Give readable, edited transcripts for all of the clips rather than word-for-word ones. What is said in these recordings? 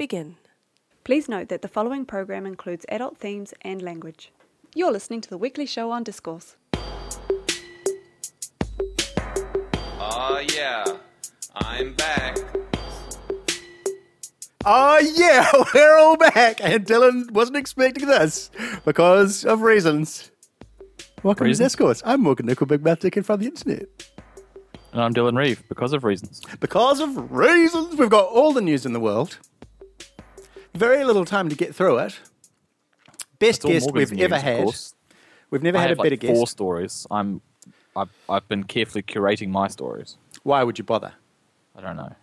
begin. Please note that the following program includes adult themes and language. You're listening to the weekly show on Discourse. Oh yeah, I'm back. Oh yeah, we're all back, and Dylan wasn't expecting this because of reasons. Welcome to Discourse. I'm Morgan Nickel, Big Mouth Dick in front of the internet. And I'm Dylan Reeve, because of reasons. Because of reasons, we've got all the news in the world. Very little time to get through it. Best guest we've ever had. We've never had a better guest. 4 stories. I've been carefully curating my stories. Why would you bother? I don't know.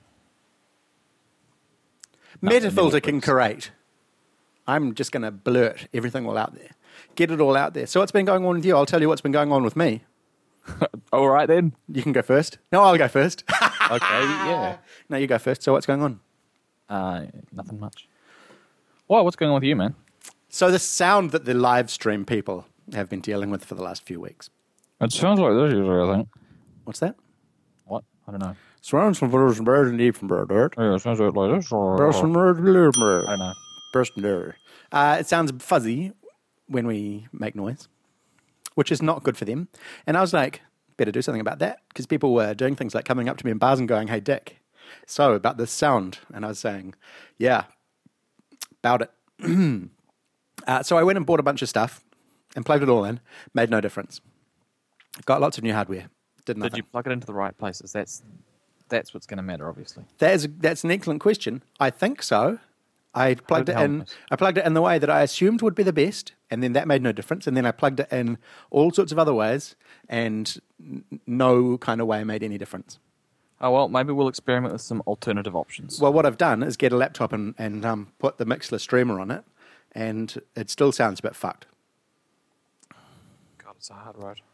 Metafilter can curate. I'm just going to blurt everything all out there. Get it all out there. So what's been going on with you? I'll tell you what's been going on with me. All right, then. You can go first. No, I'll go first. Okay, yeah. No, you go first. So what's going on? Nothing much. Well, what's going on with you, man? So the sound that the live stream people have been dealing with for the last few weeks. It sounds like this usually, I think. What's that? What? I don't know. Surrounds from birds and birds and deep from bird dirt. Yeah, it sounds like this. Or... I don't know. It sounds fuzzy when we make noise, which is not good for them. And I was like, better do something about that, because people were doing things like coming up to me in bars and going, "Hey, Dick, so about this sound." And I was saying, yeah, about it. So I went and bought a bunch of stuff and plugged it all in. Made no difference. Got lots of new hardware. Did nothing. Did you plug it into the right places? That's what's going to matter, obviously. That's an excellent question. I think so. I plugged it in. I plugged it in the way that I assumed would be the best, and then that made no difference. And then I plugged it in all sorts of other ways, and no kind of way made any difference. Oh, well, maybe we'll experiment with some alternative options. Well, what I've done is get a laptop and put the Mixlr streamer on it, and it still sounds a bit fucked. God, it's a hard road.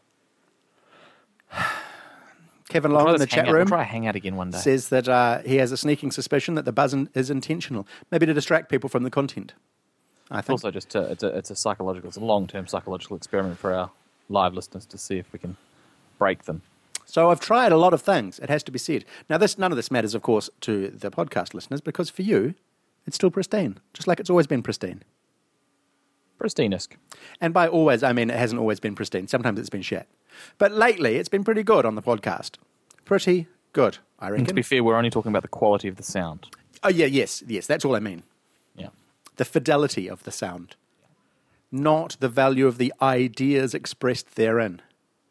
Kevin Long in the chat room we'll try Hangout again one day. says that he has a sneaking suspicion that the buzz is intentional, maybe to distract people from the content. I think. Also, just it's a long-term psychological experiment for our live listeners to see if we can break them. So I've tried a lot of things, it has to be said. Now, none of this matters, of course, to the podcast listeners, because for you, it's still pristine, just like it's always been pristine. Pristine-esque. And by always, I mean it hasn't always been pristine. Sometimes it's been shit. But lately, it's been pretty good on the podcast. Pretty good, I reckon. And to be fair, we're only talking about the quality of the sound. Oh, yeah, yes, that's all I mean. Yeah. The fidelity of the sound. Not the value of the ideas expressed therein.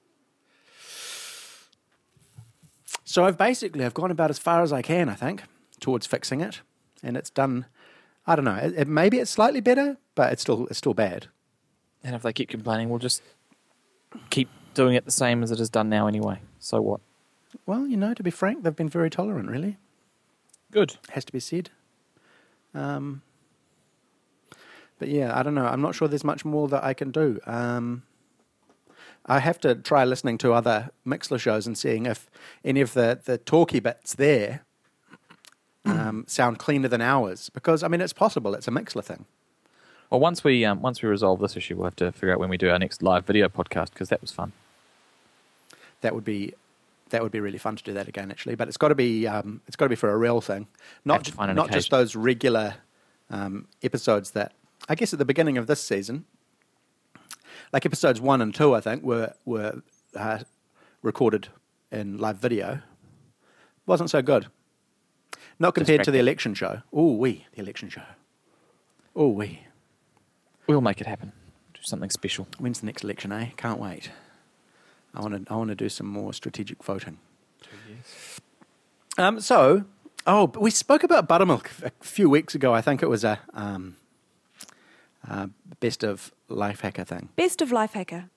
So I've gone about as far as I can, I think, towards fixing it. And it's done, I don't know, maybe it's slightly better, but it's still bad. And if they keep complaining, we'll just keep doing it the same as it is done now anyway. So what? Well, to be frank, they've been very tolerant, really. Good. Has to be said. But yeah, I don't know. I'm not sure there's much more that I can do. I have to try listening to other Mixlr shows and seeing if any of the talky bits there sound cleaner than ours. Because, I mean, it's possible. It's a Mixlr thing. Well, once we resolve this issue, we'll have to figure out when we do our next live video podcast, because that was fun. That would be really fun to do that again, actually. But it's got to be for a real thing, not just those regular episodes that I guess at the beginning of this season, like episodes 1 and 2, I think were recorded in live video. Wasn't so good. Not compared to the election show. The election show. We'll make it happen. Do something special. When's the next election, eh? Can't wait. I want to do some more strategic voting. 2 years. We spoke about buttermilk a few weeks ago. I think it was a best of Lifehacker thing. Best of Lifehacker.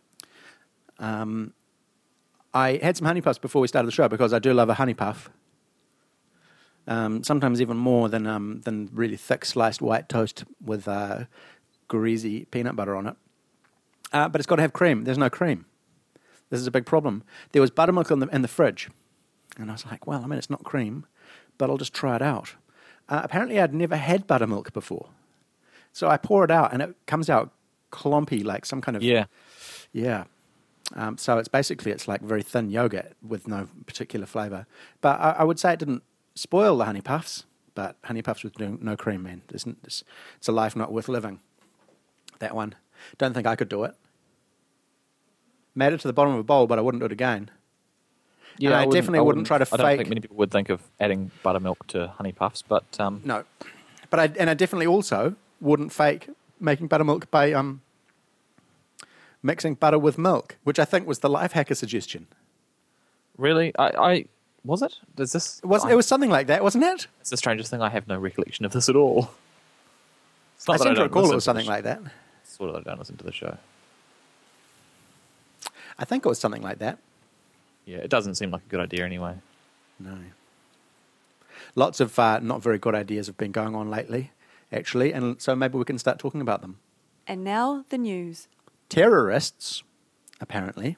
I had some honey puffs before we started the show because I do love a honey puff. Sometimes even more than really thick sliced white toast with greasy peanut butter on it. But it's got to have cream. There's no cream. This is a big problem. There was buttermilk in the fridge. And I was like, well, I mean, it's not cream, but I'll just try it out. Apparently, I'd never had buttermilk before. So I pour it out, and it comes out clumpy, like some kind of... Yeah. Yeah. So it's like very thin yogurt with no particular flavour. But I would say it didn't spoil the honey puffs, but honey puffs with no cream, man. It's a life not worth living. That one. Don't think I could do it. Made it to the bottom of a bowl, but I wouldn't do it again. Yeah, And I definitely wouldn't try to I don't think fake. many people would think of adding buttermilk to honey puffs, but No, but I definitely also wouldn't fake making buttermilk by mixing butter with milk, which I think was the life hacker suggestion. really, I was it? Does this? It was something like that, wasn't it? It's the strangest thing. I have no recollection of this at all. It's not I that seem to don't recall it listen was to the something like that. It's sort of that I don't listen to the show. I think it was something like that. Yeah, it doesn't seem like a good idea anyway. No. Lots of not very good ideas have been going on lately, actually, and so maybe we can start talking about them. And now the news. Terrorists, apparently,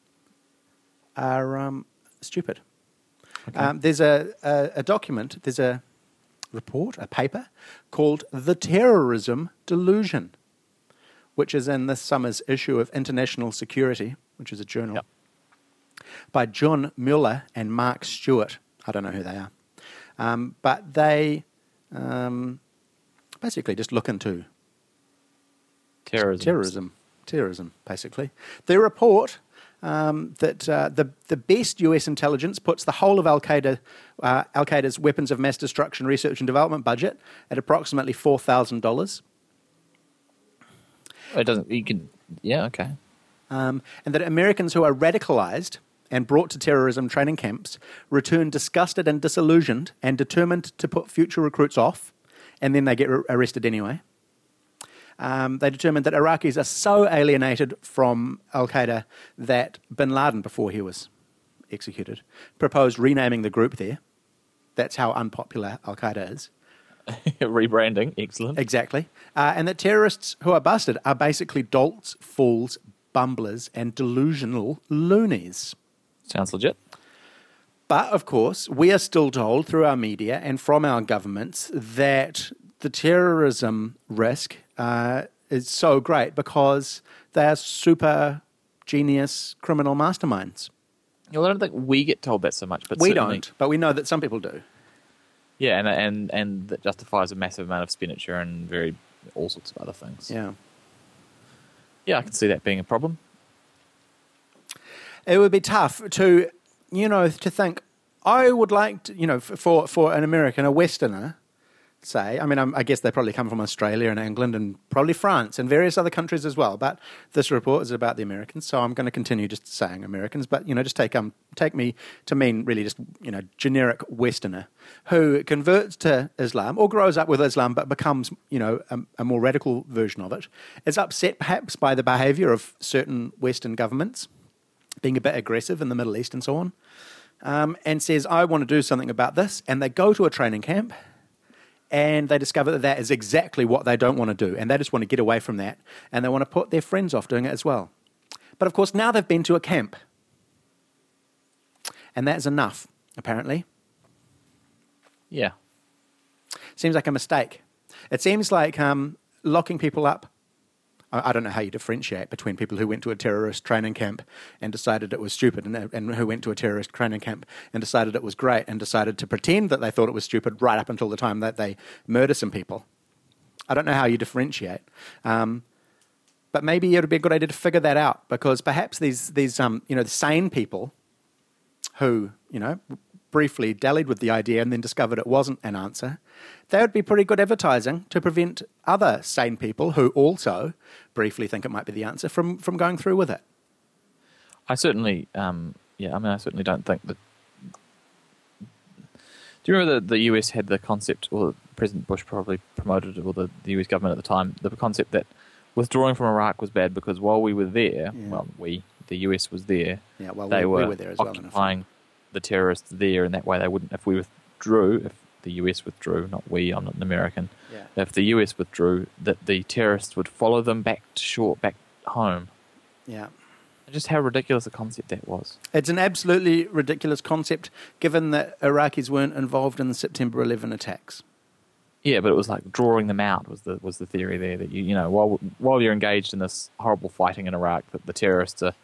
are stupid. Okay. There's a document, there's a report, a paper, called The Terrorism Delusion, which is in this summer's issue of International Security, which is a journal, Yep. by John Mueller and Mark Stewart. I don't know who they are. But they basically just look into Terrorism. Terrorism, basically. The report that the best US intelligence puts the whole of Al-Qaeda's weapons of mass destruction research and development budget at approximately $4,000. It doesn't. You can. Yeah. Okay. And that Americans who are radicalized and brought to terrorism training camps return disgusted and disillusioned and determined to put future recruits off, and then they get arrested anyway. They determined that Iraqis are so alienated from Al-Qaeda that bin Laden, before he was executed, proposed renaming the group there. That's how unpopular Al-Qaeda is. Rebranding. Excellent. Exactly. And that terrorists who are busted are basically dolts, fools, bumblers, and delusional loonies. Sounds legit. But, of course, we are still told through our media and from our governments that the terrorism risk is so great because they are super genius criminal masterminds. Well, I don't think we get told that so much, but We certainly, don't, but we know that some people do. Yeah, and that justifies a massive amount of expenditure and all sorts of other things. Yeah. Yeah, I can see that being a problem. It would be tough to think, I would like to, for an American, a Westerner, say, I mean, I guess they probably come from Australia and England and probably France and various other countries as well, but this report is about the Americans, so I'm going to continue just saying Americans, but, just take me to mean really just, generic Westerner who converts to Islam or grows up with Islam but becomes, a more radical version of it, is upset perhaps by the behaviour of certain Western governments being a bit aggressive in the Middle East and so on, and says, I want to do something about this, and they go to a training camp and they discover that that is exactly what they don't want to do, and they just want to get away from that, and they want to put their friends off doing it as well. But of course, now they've been to a camp, and that is enough, apparently. Yeah. Seems like a mistake. It seems like locking people up. I don't know how you differentiate between people who went to a terrorist training camp and decided it was stupid and who went to a terrorist training camp and decided it was great and decided to pretend that they thought it was stupid right up until the time that they murder some people. I don't know how you differentiate. But maybe it would be a good idea to figure that out, because perhaps these sane people who, briefly dallied with the idea and then discovered it wasn't an answer, that would be pretty good advertising to prevent other sane people who also briefly think it might be the answer from going through with it. I certainly, I certainly don't think that. Do you remember the US had the concept, or President Bush probably promoted it, or the US government at the time, the concept that withdrawing from Iraq was bad because while we were there, the US was there, we were there as well. Occupying the terrorists there, and that way they wouldn't, if we withdrew, if the US withdrew, not we, I'm not an American, if the US withdrew, that the terrorists would follow them back to shore, back home. Yeah. Just how ridiculous a concept that was. It's an absolutely ridiculous concept, given that Iraqis weren't involved in the September 11 attacks. Yeah, but it was like drawing them out was the theory there, that while you're engaged in this horrible fighting in Iraq, that the terrorists are,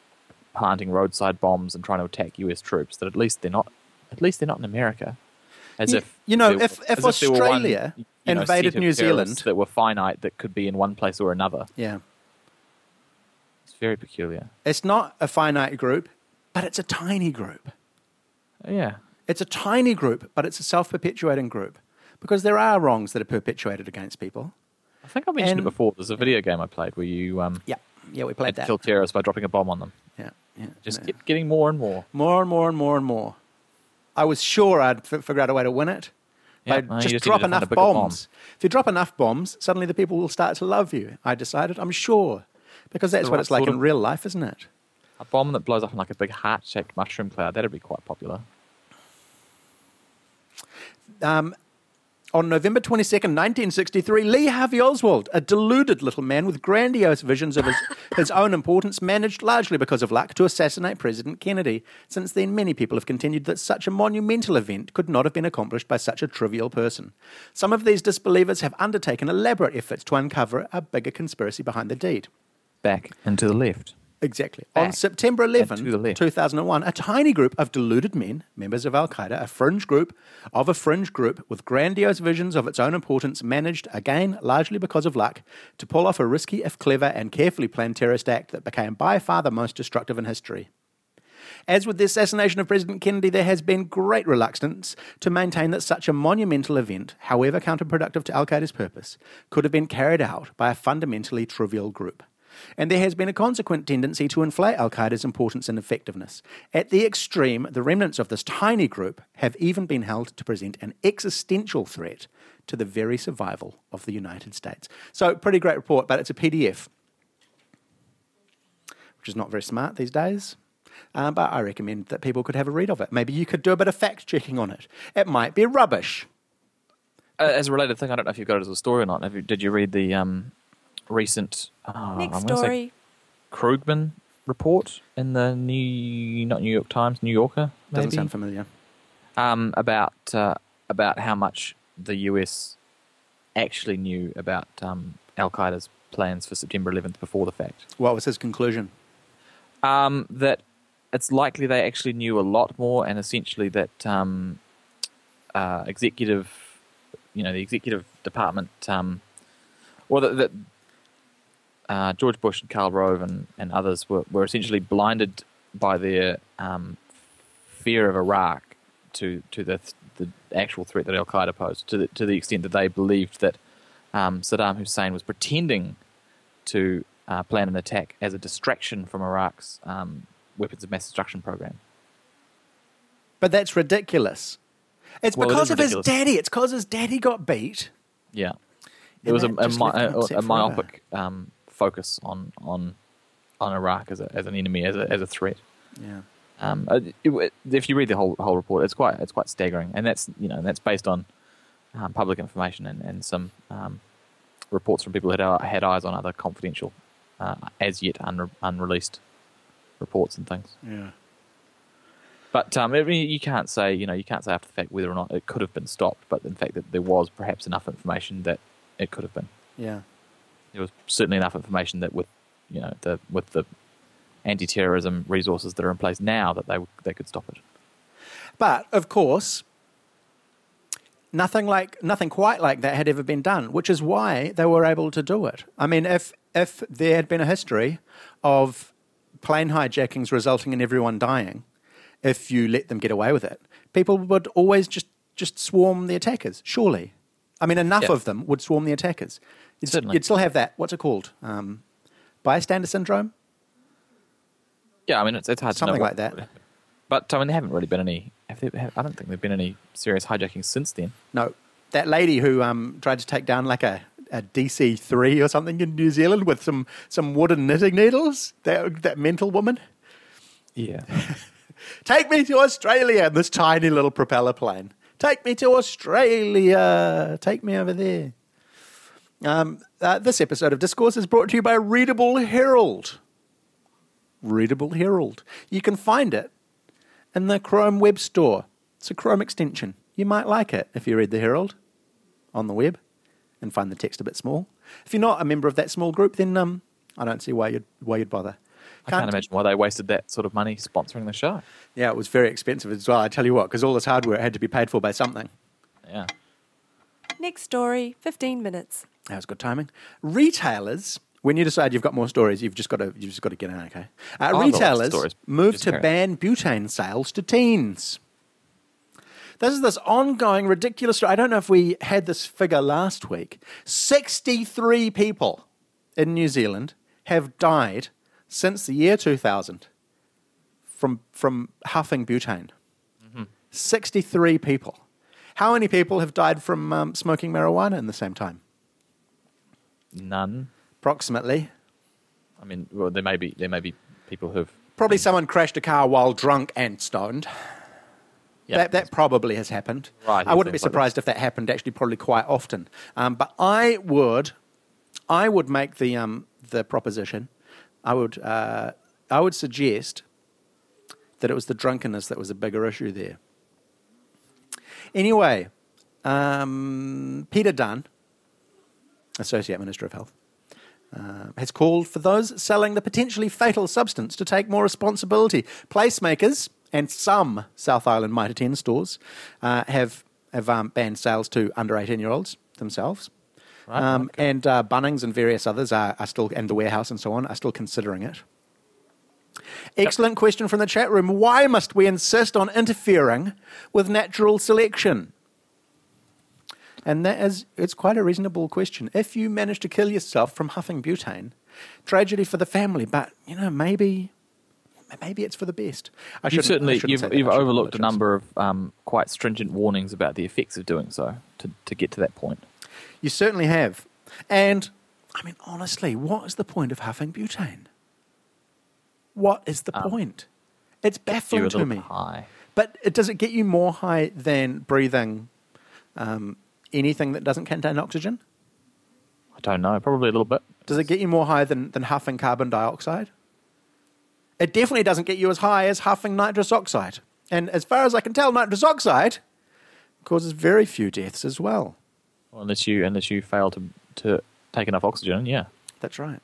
planting roadside bombs and trying to attack US troops, that at least they're not in America. As if you know, there- if as there were Australia invaded set of New terrorists Zealand, that were finite, that could be in one place or another. yeah, It's very peculiar. it's not a finite group, but it's a tiny group. Yeah. It's a tiny group, but it's a self-perpetuating group because there are wrongs that are perpetuated against people. I think I mentioned And- it before. There's a video game I played where you Yeah, we had played to that. kill terrorists by dropping a bomb on them. Yeah. Just yeah. kept getting more and more. More and more and more and more. I was sure I'd figure out a way to win it. Yeah, By no, you just just drop needed to find enough a bigger bomb. bombs. If you drop enough bombs, suddenly the people will start to love you. I decided, I'm sure. Because that's The what right it's like sort in of- real life, isn't it? A bomb that blows up in like a big heart-shaped mushroom cloud, that'd be quite popular. On November 22nd, 1963, Lee Harvey Oswald, a deluded little man with grandiose visions of his own importance, managed, largely because of luck, to assassinate President Kennedy. Since then, many people have continued that such a monumental event could not have been accomplished by such a trivial person. Some of these disbelievers have undertaken elaborate efforts to uncover a bigger conspiracy behind the deed. Back and to the left. Exactly. Back On September and 11, to the left. 2001, a tiny group of deluded men, members of Al-Qaeda, a fringe group with grandiose visions of its own importance, managed, again, largely because of luck, to pull off a risky, if clever, and carefully planned terrorist act that became by far the most destructive in history. As with the assassination of President Kennedy, there has been great reluctance to maintain that such a monumental event, however counterproductive to Al-Qaeda's purpose, could have been carried out by a fundamentally trivial group. And there has been a consequent tendency to inflate Al-Qaeda's importance and effectiveness. At the extreme, the remnants of this tiny group have even been held to present an existential threat to the very survival of the United States. So, pretty great report, but it's a PDF, which is not very smart these days. But I recommend that people could have a read of it. Maybe you could do a bit of fact-checking on it. It might be rubbish. As a related thing, I don't know if you've got it as a story or not. Did you read the recent Next I'm gonna say story. Krugman report in the not New York Times, New Yorker? Doesn't maybe? sound familiar. About how much the US actually knew about Al-Qaeda's plans for September 11th before the fact. What was his conclusion? That it's likely they actually knew a lot more, and essentially that the executive department, that George Bush and Karl Rove and others were essentially blinded by their fear of Iraq to the actual threat that Al-Qaeda posed, to the extent that they believed that Saddam Hussein was pretending to plan an attack as a distraction from Iraq's weapons of mass destruction program. But that's ridiculous. It's Well, it because is of his ridiculous. daddy. It's because his daddy got beat. Yeah, And there was that just left him upset a forever. myopic focus on Iraq as an enemy, as a threat. Yeah. If you read the whole report, it's quite staggering, and that's based on public information and some reports from people that had eyes on other confidential, as yet unreleased reports and things. Yeah. But you can't say after the fact whether or not it could have been stopped, but in fact that there was perhaps enough information that it could have been. Yeah. There was certainly enough information that with the anti-terrorism resources that are in place now that they could stop it. But of course, nothing quite like that had ever been done, which is why they were able to do it. I mean, if there had been a history of plane hijackings resulting in everyone dying, if you let them get away with it, people would always just swarm the attackers, surely. I mean, enough Yeah. of them would swarm the attackers. Certainly. You'd still have that, what's it called? Bystander syndrome? Yeah, I mean it's hard to know Something what like that. would happen. But there haven't really been any. I don't think there've been any serious hijackings since then. No, that lady who tried to take down like a DC-3 or something in New Zealand with some wooden knitting needles, that mental woman. Yeah. Take me to Australia in this tiny little propeller plane. Take me to Australia. Take me over there. This episode of Discourse is brought to you by Readable Herald. Readable Herald. You can find it in the Chrome web store. It's a Chrome extension. You might like it if you read the Herald on the web and find the text a bit small. If you're not a member of that small group, then I don't see why you'd bother. I can't imagine why they wasted that sort of money sponsoring the show. Yeah, it was very expensive as well, I tell you what, because all this hardware had to be paid for by something. Yeah. Next story, 15 minutes. That was good timing. Retailers, when you decide you've got more stories, you've just got to get in. Okay. I've got lots of Retailers stories. moved Just to carry on. ban butane sales to teens. This is this ongoing ridiculous story. I don't know if we had this figure last week. 63 people in New Zealand have died since the year 2000 from huffing butane. 63 people. How many people have died from smoking marijuana in the same time? None. Approximately. I mean, well, there may be people who've Probably someone crashed a car while drunk and stoned. yeah, That probably has happened. Right, I wouldn't be seems like surprised if that happened actually probably quite often. But I would make the proposition. I would suggest that it was the drunkenness that was a bigger issue there. Anyway, Peter Dunn, Associate Minister of Health, has called for those selling the potentially fatal substance to take more responsibility. Placemakers and some South Island Mitre 10 stores have banned sales to under 18-year-olds themselves. Right, okay. And Bunnings and various others are still, and the Warehouse and so on, are still considering it. Excellent question from the chat room. Why must we insist on interfering with natural selection? And it's quite a reasonable question. If you manage to kill yourself from huffing butane, tragedy for the family, but maybe it's for the best. You've overlooked a number of quite stringent warnings about the effects of doing so to get to that point. You certainly have. And, I mean, honestly, what is the point of huffing butane? What is the point? It's baffling to me. High. But does it get you more high than breathing anything that doesn't contain oxygen? I don't know. Probably a little bit. Does it get you more high than huffing carbon dioxide? It definitely doesn't get you as high as huffing nitrous oxide. And as far as I can tell, nitrous oxide causes very few deaths as well. Well, unless you fail to take enough oxygen, yeah. That's right.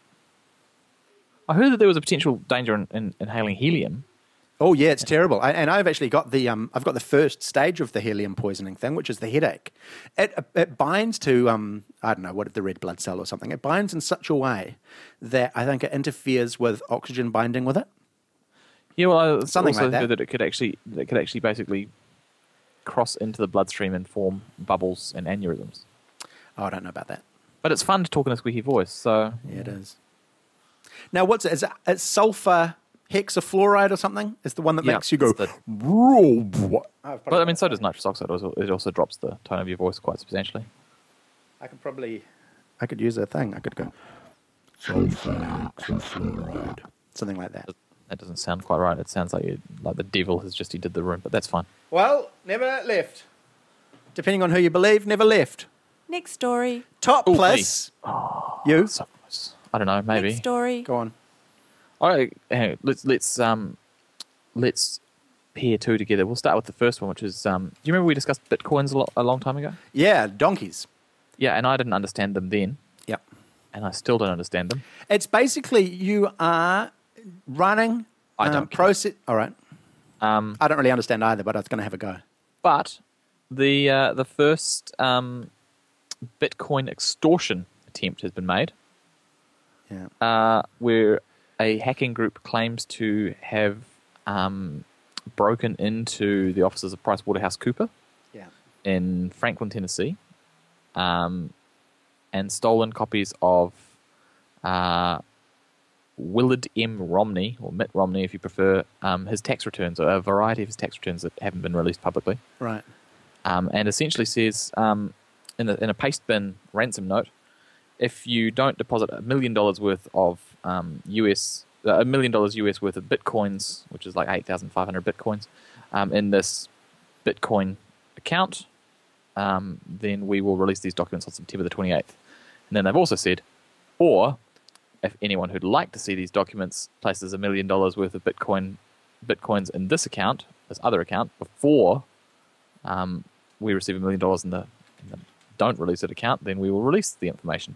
I heard that there was a potential danger in inhaling helium. Oh yeah, it's terrible. And I've actually got I've got the first stage of the helium poisoning thing, which is the headache. It binds to I don't know what, the red blood cell or something. It binds in such a way that I think it interferes with oxygen binding with it. Yeah, well, I Something also like that. heard that it could actually basically cross into the bloodstream and form bubbles and aneurysms. Oh, I don't know about that. But it's fun to talk in a squeaky voice, so Yeah, it is. Now, what's it? Is it sulfur hexafluoride or something? Is the one that Yeah, makes you go. it's the- But But I mean, so does nitrous oxide. It also drops the tone of your voice quite substantially. I could use a thing. I could go sulfur hexafluoride, something like that. That doesn't sound quite right. It sounds like the devil has just entered the room, but that's fine. Well, never left. Depending on who you believe, never left. Next story. Topless. You So close. I don't know. Maybe. Next story. go on. All right, hang on. Let's pair two together. We'll start with the first one, which is. Do you remember we discussed bitcoins a long time ago? Yeah, donkeys. Yeah, and I didn't understand them then, Yep. and I still don't understand them. It's basically you are running. I don't care. process. All right. I don't really understand either, but I was going to have a go. But the first Bitcoin extortion attempt has been made, Yeah. where a hacking group claims to have broken into the offices of PricewaterhouseCoopers Yeah. in Franklin, Tennessee, and stolen copies of Willard M. Romney, or Mitt Romney if you prefer, his tax returns, or a variety of his tax returns that haven't been released publicly. Right. And essentially says in a paste bin ransom note, if you don't deposit $1 million worth of $1 million US worth of bitcoins, which is like 8,500 bitcoins, in this Bitcoin account, then we will release these documents on September the 28th. And then they've also said, or if anyone who'd like to see these documents places $1 million worth of bitcoins in this account, this other account, before we receive $1 million in the don't release it account, then we will release the information.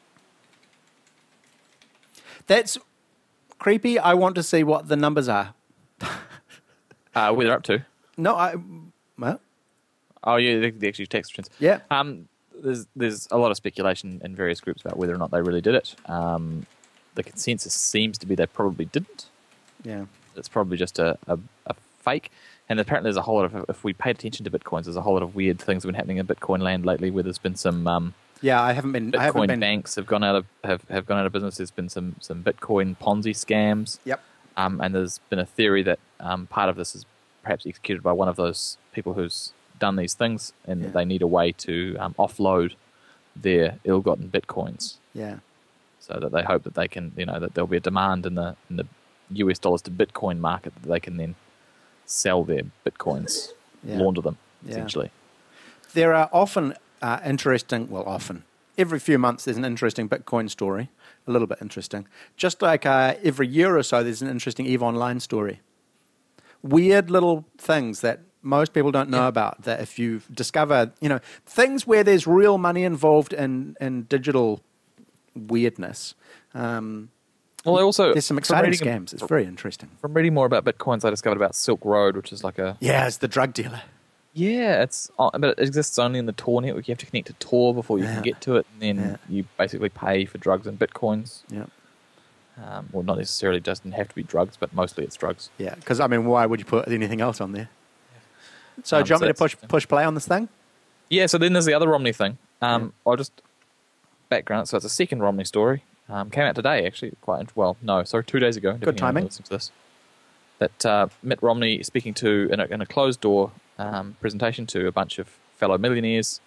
That's creepy. I want to see what the numbers are. Where they're up to. No, well, Oh, yeah, the actual tax returns. Yeah. There's a lot of speculation in various groups about whether or not they really did it. The consensus seems to be they probably didn't. Yeah. It's probably just a fake. And apparently there's a whole lot of, if we paid attention to Bitcoins, there's a whole lot of weird things that have been happening in Bitcoin land lately where there's been some Yeah, I haven't been. Bitcoin banks have gone out of business. There's been some Bitcoin Ponzi scams. Yep. And there's been a theory that part of this is perhaps executed by one of those people who's done these things, and they need a way to offload their ill-gotten Bitcoins. Yeah. So that they hope that they can, that there'll be a demand in the US dollars to Bitcoin market that they can then sell their Bitcoins, launder them, essentially. There are often often. Every few months there's an interesting Bitcoin story, a little bit interesting. Just like every year or so there's an interesting EVE Online story. Weird little things that most people don't know about, that if you discover, things where there's real money involved in digital weirdness. There's some exciting scams. It's very interesting. From reading more about Bitcoins, I discovered about Silk Road, which is like it's the drug dealer. Yeah, but it exists only in the Tor network. You have to connect to Tor before you can get to it, and then you basically pay for drugs in Bitcoins. Yeah. Well, not necessarily doesn't have to be drugs, but mostly it's drugs. Yeah, because why would you put anything else on there? So do you want me to push play on this thing? Yeah, so then there's the other Romney thing. I'll just background it. So it's a second Romney story. Came out today, actually. 2 days ago. Good timing. Listen to this. That Mitt Romney speaking to in a closed door presentation to a bunch of fellow millionaires,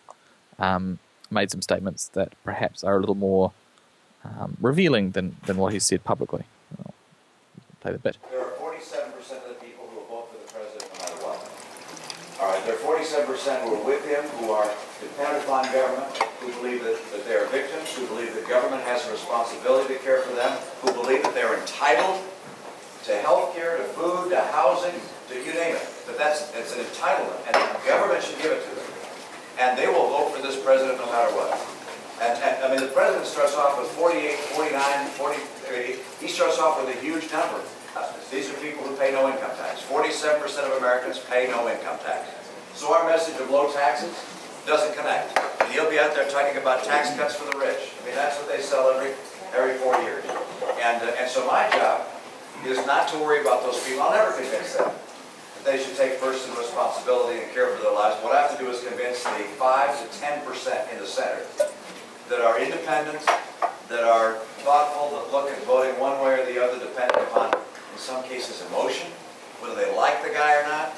made some statements that perhaps are a little more revealing than what he's said publicly. I'll play the bit. There are 47% of the people who will vote for the president no matter what. All right, there are 47% who are with him, who are dependent upon government, who believe that they are victims, who believe that government has a responsibility to care for them, who believe that they're entitled to health care, to food, to housing, to you name it. But it's an entitlement, and the government should give it to them. And they will vote for this president no matter what. And the president starts off with 48, 49, 40, he starts off with a huge number. These are people who pay no income tax. 47% of Americans pay no income tax. So our message of low taxes doesn't connect. And he'll be out there talking about tax cuts for the rich. That's what they sell every 4 years. And so my job is not to worry about those people. I'll never convince them that they should take personal responsibility and care for their lives. What I have to do is convince the 5 to 10% in the Senate that are independent, that are thoughtful, that look at voting one way or the other, depending upon, in some cases, emotion, whether they like the guy or not.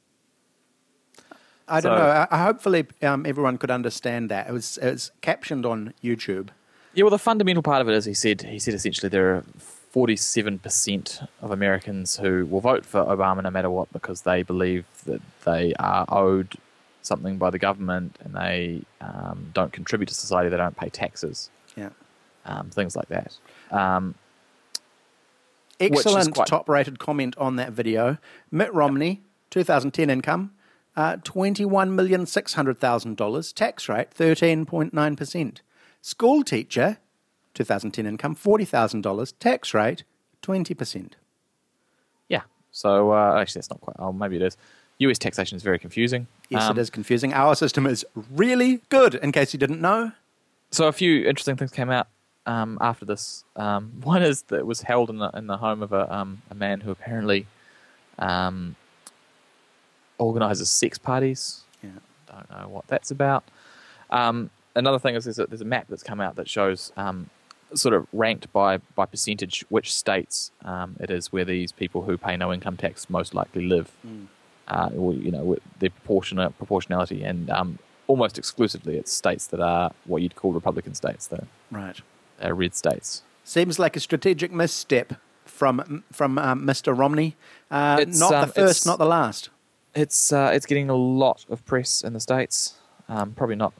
I don't know. Hopefully everyone could understand that. It was captioned on YouTube. Yeah, well, the fundamental part of it is he said essentially there are 47% of Americans who will vote for Obama no matter what because they believe that they are owed something by the government and they don't contribute to society, they don't pay taxes. Yeah. Things like that. Excellent top-rated comment on that video. Mitt Romney, 2010 income, $21,600,000, tax rate 13.9%. School teacher, 2010 income, $40,000, tax rate 20%. Yeah. So actually, that's not quite. Oh, maybe it is. US taxation is very confusing. Yes, it is confusing. Our system is really good, in case you didn't know. So a few interesting things came out after this. One is that it was held in the home of a man who apparently organises sex parties. Yeah. Don't know what that's about. Another thing is there's a map that's come out that shows sort of ranked by percentage which states it is where these people who pay no income tax most likely live. With their proportionality, and almost exclusively it's states that are what you'd call Republican states, though. Right. They're red states. Seems like a strategic misstep from Mr. Romney. Not the first, not the last. It's getting a lot of press in the States. Probably not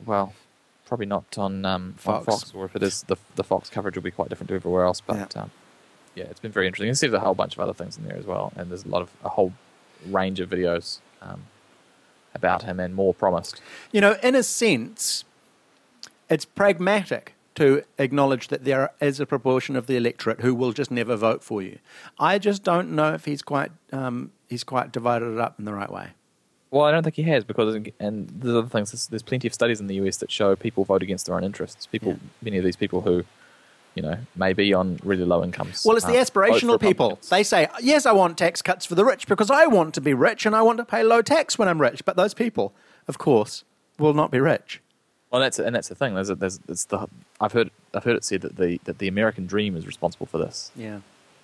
on Fox, or if it is, the Fox coverage will be quite different to everywhere else. But yeah, it's been very interesting. There's a whole bunch of other things in there as well, and there's a whole range of videos about him, and more promised. In a sense, it's pragmatic to acknowledge that there is a proportion of the electorate who will just never vote for you. I just don't know if he's quite divided it up in the right way. Well, I don't think he has because, and there's other things. There's plenty of studies in the US that show people vote against their own interests. Many of these people who, may be on really low incomes. Well, it's the aspirational people. They say, yes, I want tax cuts for the rich because I want to be rich and I want to pay low tax when I'm rich. But those people, of course, will not be rich. Well, that's the thing. I've heard it said that the American dream is responsible for this. Yeah.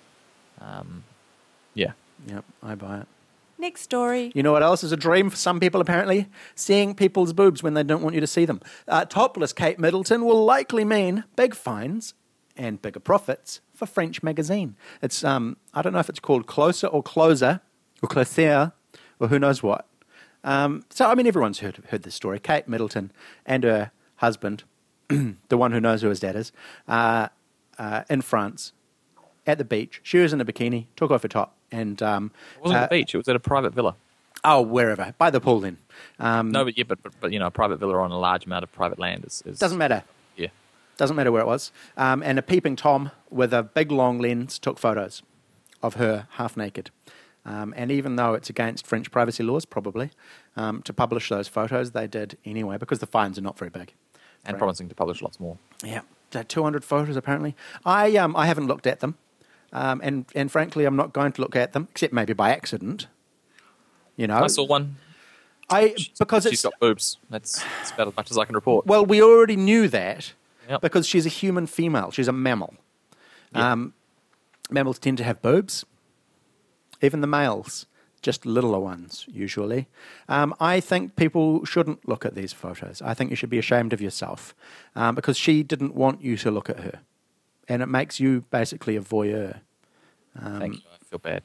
Yeah. Yep, I buy it. Next story. You know what else is a dream for some people, apparently? Seeing people's boobs when they don't want you to see them. Topless Kate Middleton will likely mean big fines and bigger profits for French magazine. It's I don't know if it's called Closer or Closer or Closer or who knows what. Everyone's heard this story. Kate Middleton and her husband, the one who knows who his dad is, in France, at the beach. She was in a bikini, took off her top, and It wasn't at the beach. It was at a private villa. Oh, wherever, by the pool then. No, but a private villa on a large amount of private land is Doesn't matter. Yeah. Doesn't matter where it was. And a peeping Tom with a big long lens took photos of her half naked. And even though it's against French privacy laws, probably, to publish those photos, they did anyway because the fines are not very big. And promising to publish lots more. Yeah, 200 photos apparently. I haven't looked at them, and frankly, I'm not going to look at them except maybe by accident. I saw one. Because she's got boobs. That's about as much as I can report. Well, we already knew that Yep. because she's a human female. She's a mammal. Yep. Mammals tend to have boobs. Even the males, just littler ones, usually. I think people shouldn't look at these photos. I think you should be ashamed of yourself because she didn't want you to look at her. And it makes you basically a voyeur. Thank you. I feel bad.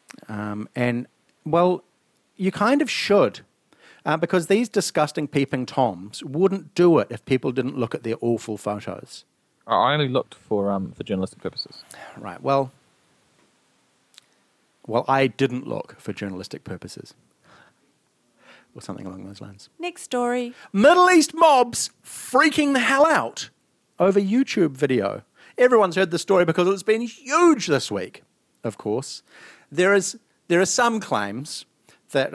Well, you kind of should because these disgusting peeping Toms wouldn't do it if people didn't look at their awful photos. I only looked for journalistic purposes. Right, well, I didn't look for journalistic purposes. Or something along those lines. Next story. Middle East mobs freaking the hell out over YouTube video. Everyone's heard the story because it's been huge this week, of course. There are some claims that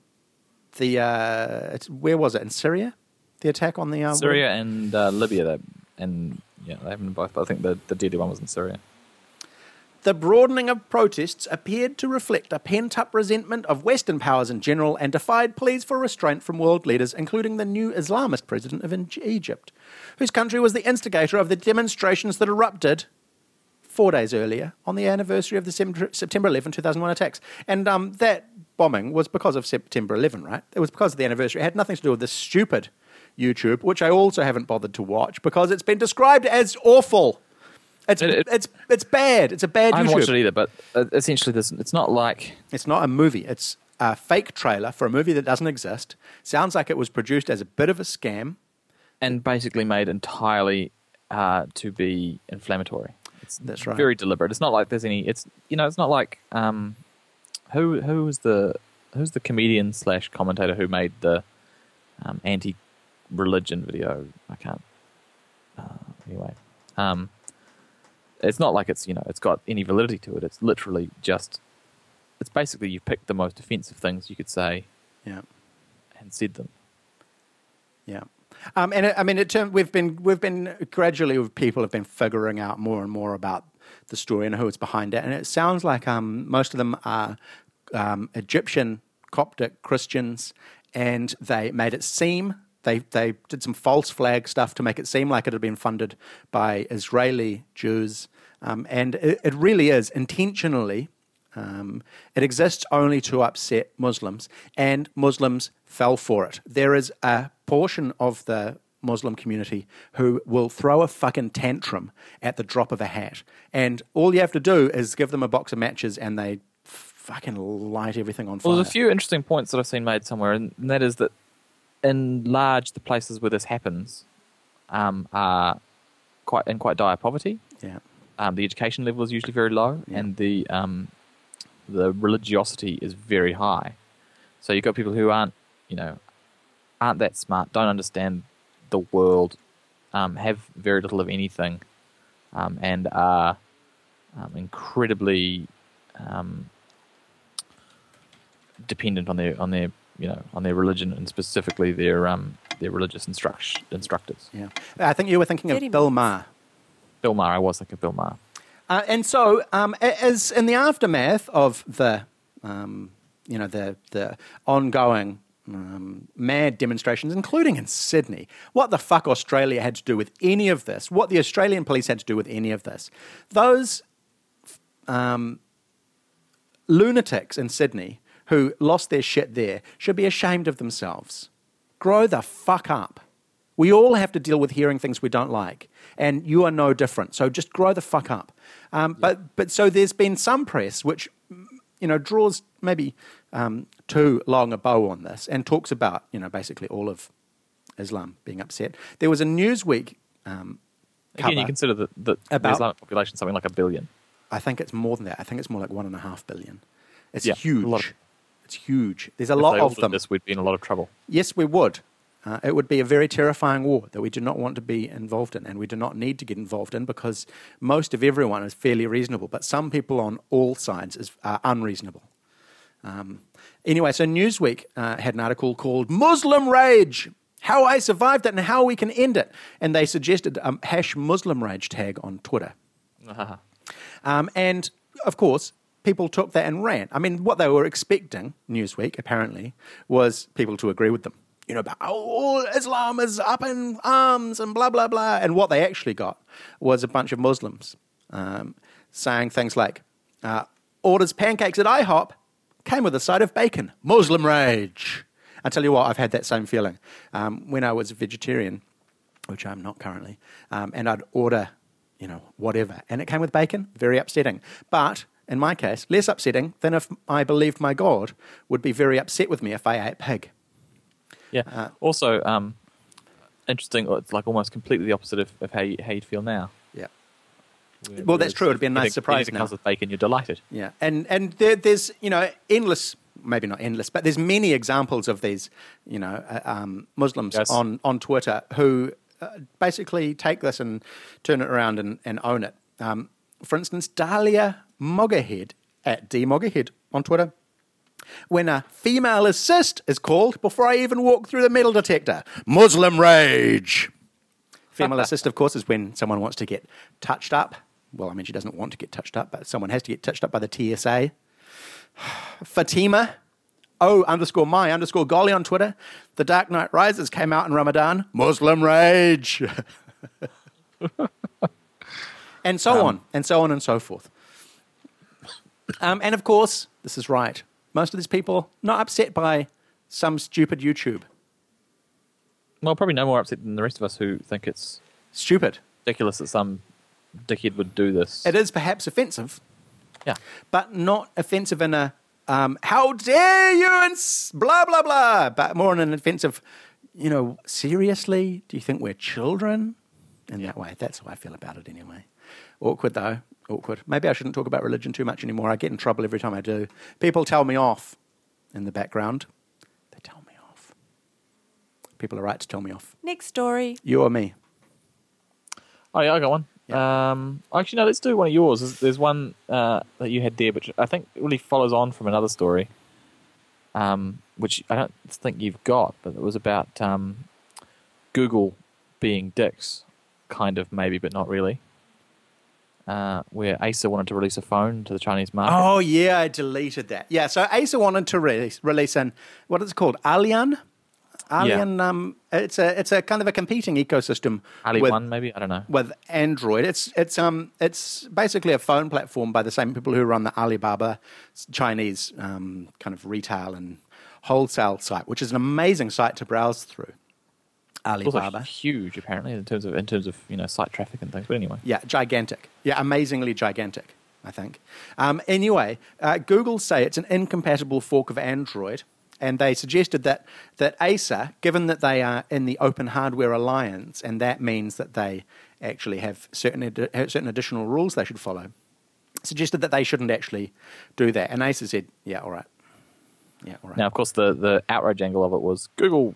where was it, in Syria? The attack on the... Syria and Libya, they haven't both, but I think the deadly one was in Syria. The broadening of protests appeared to reflect a pent-up resentment of Western powers in general and defied pleas for restraint from world leaders, including the new Islamist president of Egypt, whose country was the instigator of the demonstrations that erupted 4 days earlier on the anniversary of the September 11, 2001 attacks. And that bombing was because of September 11, right? It was because of the anniversary. It had nothing to do with this stupid YouTube, which I also haven't bothered to watch because it's been described as awful. It's bad. It's a bad YouTube. I haven't watched it either, but essentially it's not like... It's not a movie. It's a fake trailer for a movie that doesn't exist. Sounds like it was produced as a bit of a scam. And basically made entirely to be inflammatory. That's right. Very deliberate. It's not like there's any... It's not like... who's the comedian / commentator who made the anti-religion video? I can't... anyway... it's not like it's got any validity to it. It's literally just, it's basically you picked the most offensive things you could say, yeah, and said them. Yeah, we've been gradually people have been figuring out more and more about the story and who is behind it, and it sounds like most of them are Egyptian Coptic Christians, and they made it seem. They did some false flag stuff to make it seem like it had been funded by Israeli Jews, and it really is intentionally. It exists only to upset Muslims, and Muslims fell for it. There is a portion of the Muslim community who will throw a fucking tantrum at the drop of a hat, and all you have to do is give them a box of matches, and they fucking light everything on fire. Well, there's a few interesting points that I've seen made somewhere, and that is that in large, the places where this happens are quite dire poverty. Yeah. The education level is usually very low, yeah. and the religiosity is very high. So you've got people who aren't that smart, don't understand the world, have very little of anything, and are incredibly dependent on their on their religion and specifically their religious instructors. Yeah. I think you were thinking of 30 Bill minutes. Maher. Bill Maher, I was thinking of Bill Maher. And so, as in the aftermath of the ongoing mad demonstrations, including in Sydney, what the fuck Australia had to do with any of this? What the Australian police had to do with any of this? Those lunatics in Sydney who lost their shit there should be ashamed of themselves. Grow the fuck up. We all have to deal with hearing things we don't like, and you are no different. So just grow the fuck up. But so there's been some press which, draws maybe too long a bow on this and talks about, basically all of Islam being upset. There was a Newsweek Again, cover. you consider the About- Islamic population something like 1 billion. I think it's more than that. I think it's more like 1.5 billion. It's Yeah, huge. a lot of- It's huge. There's a If lot they all of did them. this, we'd be in a lot of trouble. Yes, we would. It would be a very terrifying war that we do not want to be involved in, and we do not need to get involved in because most of everyone is fairly reasonable, but some people on all sides are unreasonable. Anyway, so Newsweek had an article called Muslim Rage, How I Survived It and How We Can End It, and they suggested a #Muslim Rage tag on Twitter. And, of course, people took that and ran. I mean, what they were expecting, Newsweek, apparently, was people to agree with them. About, Islam is up in arms and blah, blah, blah. And what they actually got was a bunch of Muslims saying things like, orders pancakes at IHOP, came with a side of bacon. Muslim rage. I tell you what, I've had that same feeling. When I was a vegetarian, which I'm not currently, and I'd order, whatever, and it came with bacon, very upsetting. But in my case, less upsetting than if I believed my God would be very upset with me if I ate pig. Yeah. Also, interesting. It's like almost completely the opposite of how you'd feel now. Yeah. Well, that's true. It'd be a nice Anything surprise now. comes with bacon, you're delighted. Yeah, and there's endless, maybe not endless, but there's many examples of these Muslims Yes. on Twitter who basically take this and turn it around and own it. For instance, Dahlia Moggerhead at DMoggerhead on Twitter. When a female assist is called before I even walk through the metal detector. Muslim rage. Female assist, of course, is when someone wants to get touched up. Well, I mean, she doesn't want to get touched up, but someone has to get touched up by the TSA. Fatima, O_my_golly on Twitter. The Dark Knight Rises came out in Ramadan. Muslim rage. And so on, and so on and so forth. And of course, this is right. Most of these people not upset by some stupid YouTube. Well, probably no more upset than the rest of us who think it's Stupid. ridiculous that some dickhead would do this. It is perhaps offensive, Yeah. but not offensive in a how dare you and blah, blah, blah, but more in an offensive, seriously? Do you think we're children? In that way. That's how I feel about it anyway. Awkward, though. Awkward. Maybe I shouldn't talk about religion too much anymore. I get in trouble every time I do. People tell me off in the background. They tell me off. People are right to tell me off. Next story. You or me? Oh, yeah, I got one. Yeah. Actually, no, let's do one of yours. There's one that you had there, which I think really follows on from another story, which I don't think you've got, but it was about Google being dicks, kind of maybe, but not really. Where Acer wanted to release a phone to the Chinese market. Oh, yeah, I deleted that. Yeah, so Acer wanted to release an, what is it called? Alien? Alien, it's a kind of a competing ecosystem Ali with, One, maybe? I don't know. with Android. It's basically a phone platform by the same people who run the Alibaba Chinese kind of retail and wholesale site, which is an amazing site to browse through. It's also Alibaba. huge, apparently, in terms of site traffic and things. But anyway. Yeah, gigantic. Yeah, amazingly gigantic, I think. Anyway, Google say it's an incompatible fork of Android, and they suggested that Acer, given that they are in the Open Hardware Alliance, and that means that they actually have certain additional rules they should follow, suggested that they shouldn't actually do that. And Acer said, yeah, all right. Yeah, all right. Now, of course, the outrage angle of it was Google,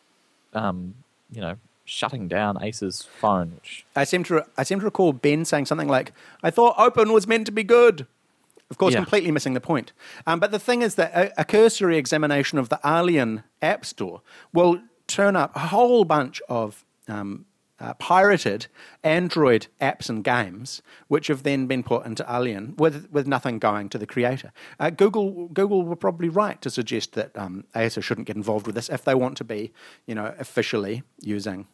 shutting down Acer's phone, which I seem to recall Ben saying something like, I thought open was meant to be good. Of course, Yeah. completely missing the point. But the thing is that a cursory examination of the Alien App Store will turn up a whole bunch of pirated Android apps and games, which have then been put into Alien with nothing going to the creator. Google were probably right to suggest that ASO shouldn't get involved with this if they want to be, officially using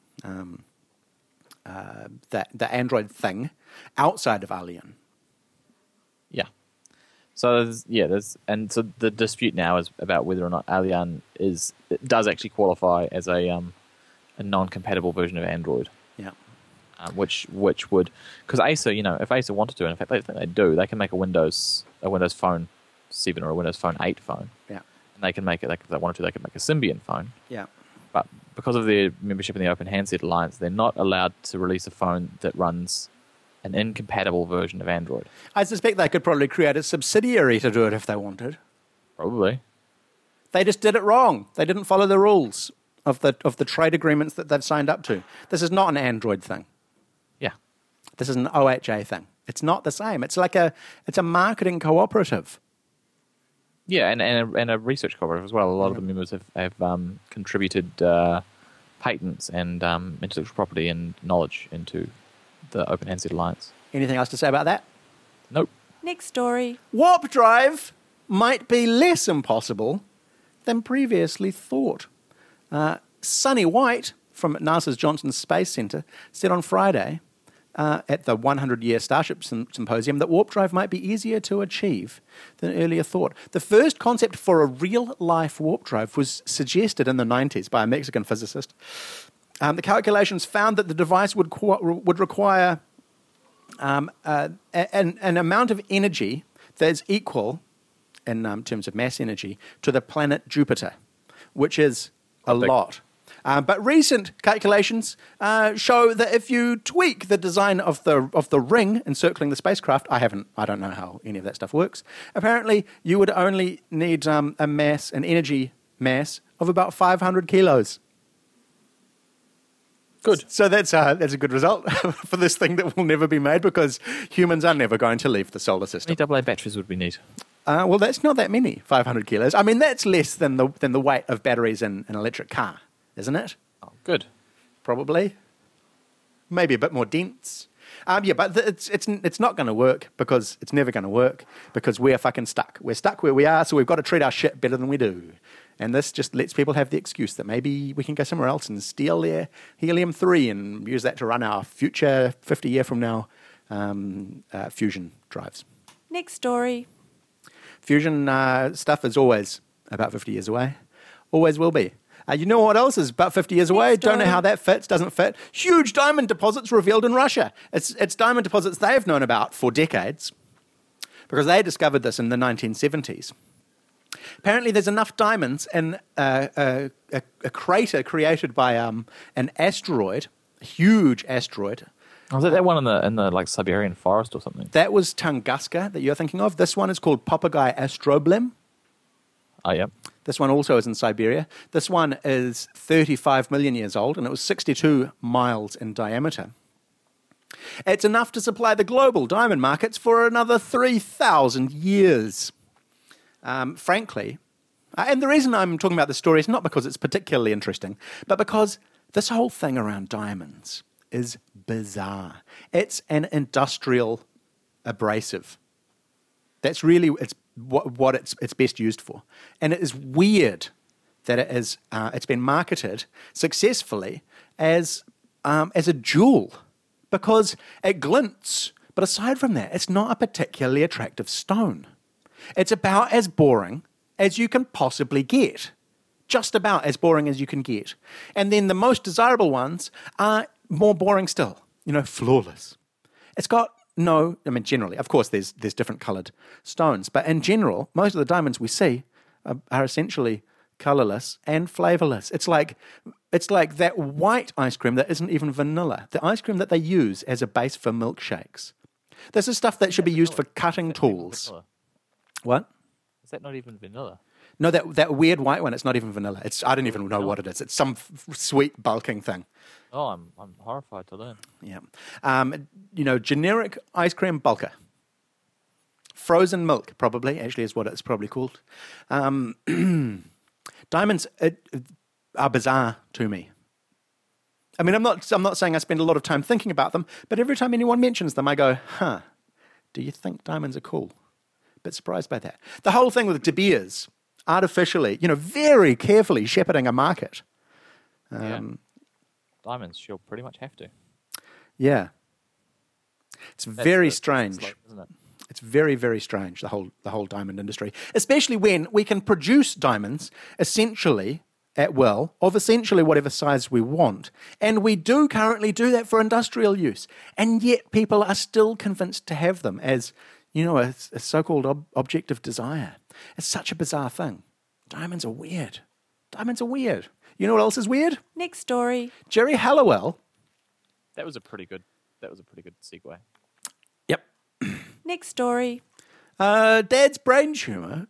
the Android thing outside of Alien. Yeah. So so the dispute now is about whether or not Alien does actually qualify as a non-compatible version of Android. Yeah. Which would, because Acer, if Acer wanted to, and in fact they think they do, they can make a Windows Phone 7 or a Windows Phone 8 phone, Yeah. and they can make it. If they wanted to, they could make a Symbian phone. Yeah. But because of their membership in the Open Handset Alliance, they're not allowed to release a phone that runs an incompatible version of Android. I suspect they could probably create a subsidiary to do it if they wanted. Probably. They just did it wrong. They didn't follow the rules of the trade agreements that they've signed up to. This is not an Android thing. Yeah. This is an OHA thing. It's not the same. It's a marketing cooperative. Yeah, and a research cooperative as well. A lot of the members have contributed patents and intellectual property and knowledge into the Open Handset Alliance. Anything else to say about that? Nope. Next story. Warp drive might be less impossible than previously thought. Sonny White from NASA's Johnson Space Center said on Friday at the 100-year Starship Symposium that warp drive might be easier to achieve than earlier thought. The first concept for a real-life warp drive was suggested in the 90s by a Mexican physicist. The calculations found that the device would require an amount of energy that is equal, in terms of mass energy, to the planet Jupiter, which is a lot. But recent calculations show that if you tweak the design of the ring encircling the spacecraft, I don't know how any of that stuff works. Apparently, you would only need an energy mass of about 500 kilos. Good. So that's a good result for this thing that will never be made because humans are never going to leave the solar system. Any AA batteries would be neat. Well, that's not that many, 500 kilos. I mean, that's less than the weight of batteries in an electric car, isn't it? Oh, good. Probably. Maybe a bit more dense. Yeah, but it's not going to work because it's never going to work because we're fucking stuck. We're stuck where we are, so we've got to treat our shit better than we do. And this just lets people have the excuse that maybe we can go somewhere else and steal their helium-3 and use that to run our future 50 year from now fusion drives. Next story. Fusion stuff is always about 50 years away. Always will be. You know what else is about 50 years away? Next Don't know story. how that fits, doesn't fit. Huge diamond deposits revealed in Russia. It's diamond deposits they've known about for decades because they discovered this in the 1970s. Apparently there's enough diamonds in a crater created by an asteroid, a huge asteroid. Was that one in the like Siberian forest or something? That was Tunguska that you're thinking of. This one is called Popogai Astroblem. Oh, yeah. This one also is in Siberia. This one is 35 million years old, and it was 62 miles in diameter. It's enough to supply the global diamond markets for another 3,000 years. Frankly, and the reason I'm talking about this story is not because it's particularly interesting, but because this whole thing around diamonds is bizarre. It's an industrial abrasive. That's really what it's best used for. And it is weird that it's been marketed successfully as a jewel because it glints. But aside from that, it's not a particularly attractive stone. It's about as boring as you can possibly get. Just about as boring as you can get. And then the most desirable ones are more boring still. Flawless. It's got generally, of course, there's different coloured stones, but in general, most of the diamonds we see are essentially colourless and flavourless. It's like that white ice cream that isn't even vanilla. The ice cream that they use as a base for milkshakes. This is stuff that should be used for cutting tools. What? Is that not even vanilla? No, that weird white one, it's not even vanilla. I don't even know what it is. It's some sweet bulking thing. Oh, I'm horrified to learn. Yeah. Generic ice cream bulker. Frozen milk, probably, actually, is what it's probably called. Diamonds are bizarre to me. I mean, I'm not saying I spend a lot of time thinking about them, but every time anyone mentions them, I go, do you think diamonds are cool? Bit surprised by that. The whole thing with De Beers, artificially, very carefully shepherding a market. Diamonds, she'll pretty much have to. Yeah. It's very strange. Slope, isn't it? It's very, very strange, the whole diamond industry, especially when we can produce diamonds essentially at will of essentially whatever size we want. And we do currently do that for industrial use. And yet people are still convinced to have them as, a so-called object of desire. It's such a bizarre thing. Diamonds are weird. Diamonds are weird. You know what else is weird? Next story. Jerry Halliwell. That was a pretty good segue. Yep. Next story. Dad's brain tumour.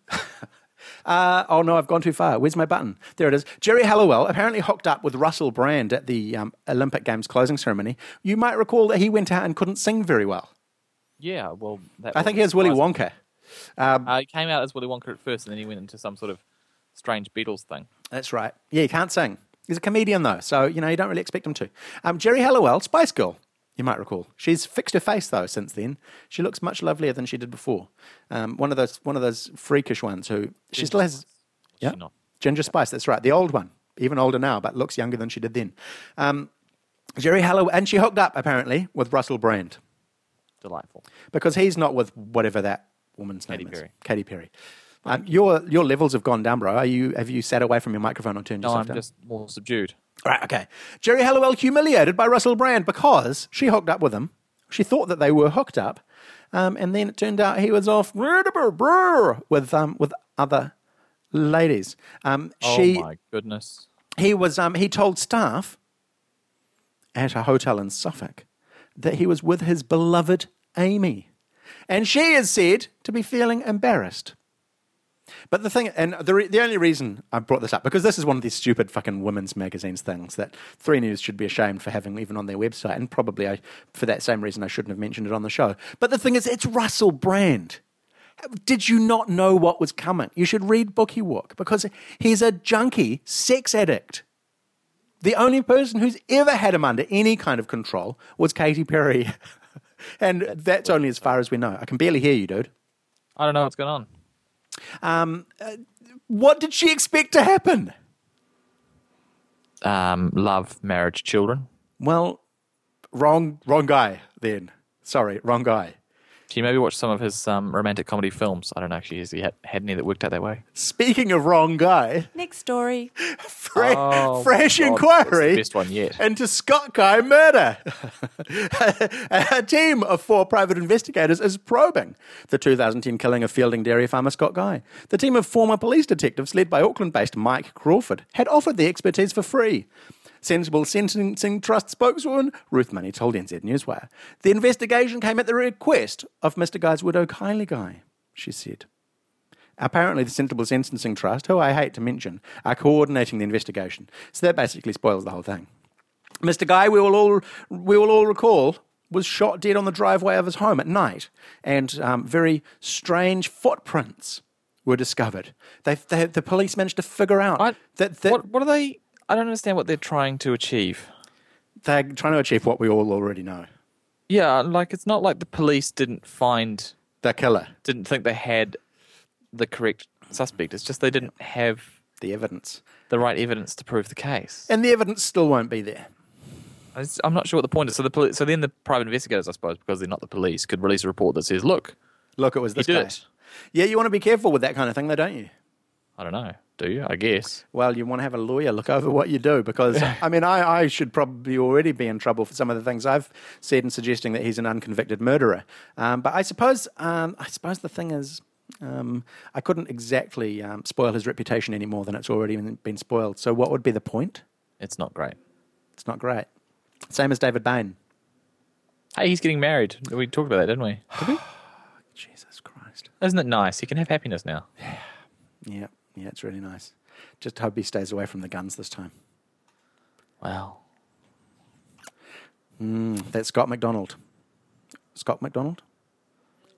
Oh no, I've gone too far. Where's my button? There it is. Jerry Halliwell apparently hooked up with Russell Brand at the Olympic Games closing ceremony. You might recall that he went out and couldn't sing very well. Yeah, well... I think he was Willy Wonka. He came out as Willy Wonka at first, and then he went into some sort of strange Beatles thing. That's right. Yeah, he can't sing. He's a comedian, though, so, you don't really expect him to. Jerry Halliwell, Spice Girl, you might recall. She's fixed her face, though, since then. She looks much lovelier than she did before. One of those freakish ones who... She still has... Yeah, Ginger Spice, that's right. The old one. Even older now, but looks younger than she did then. Jerry Halliwell... And she hooked up, apparently, with Russell Brand. Delightful. Because he's not with whatever that woman's name is. Katy Perry. Your levels have gone down, bro. Have you sat away from your microphone or turned yourself down? No, I'm just more subdued. Right, okay. Jerry Halliwell humiliated by Russell Brand because she hooked up with him. She thought that they were hooked up, and then it turned out he was off with other ladies. Oh my goodness! He told staff at a hotel in Suffolk that he was with his beloved Amy, and she is said to be feeling embarrassed. But the thing, and the only reason I brought this up, because this is one of these stupid fucking women's magazines things that 3 News should be ashamed for having even on their website, and probably for that same reason I shouldn't have mentioned it on the show. But the thing is, it's Russell Brand. Did you not know what was coming? You should read Bookie Walk, because he's a junkie, sex addict. The only person who's ever had him under any kind of control was Katy Perry. And that's only as far as we know. I can barely hear you, dude. I don't know what's going on. What did she expect to happen? Love, marriage, children. Well, wrong guy then. Sorry, wrong guy. Can you maybe watch some of his romantic comedy films? I don't know actually. Has he had any that worked out that way? Speaking of wrong guy, Next story. fresh God, inquiry that's the best one yet. into Scott Guy murder. A team of 4 private investigators is probing the 2010 killing of Fielding dairy farmer Scott Guy. The team of former police detectives led by Auckland-based Mike Crawford had offered the expertise for free. Sensible Sentencing Trust spokeswoman Ruth Money told NZ Newswire. The investigation came at the request of Mr. Guy's widow, Kylie Guy, she said. Apparently, the Sensible Sentencing Trust, who I hate to mention, are coordinating the investigation. So that basically spoils the whole thing. Mr. Guy, we will all recall, was shot dead on the driveway of his home at night, and very strange footprints were discovered. The police managed to figure out that... What are they... I don't understand what they're trying to achieve. They're trying to achieve what we all already know. Yeah, like it's not like the police didn't find... The killer. Didn't think they had the correct suspect. It's just they didn't have... The evidence. The right evidence to prove the case. And the evidence still won't be there. I'm not sure what the point is. So then the private investigators, I suppose, because they're not the police, could release a report that says, look, it was this he did guy. it. Yeah, you want to be careful with that kind of thing, though, don't you? I don't know. Do you? I guess. Well, you want to have a lawyer look over what you do because, I mean, I should probably already be in trouble for some of the things I've said in suggesting that he's an unconvicted murderer. But I suppose the thing is, I couldn't exactly spoil his reputation any more than it's already been spoiled. So what would be the point? It's not great. It's not great. Same as David Bain. Hey, he's getting married. We talked about that, didn't we? Did we? Jesus Christ. Isn't it nice? He can have happiness now. Yeah. Yeah, it's really nice. Just hope he stays away from the guns this time. Wow. That's Scott McDonald. Scott McDonald?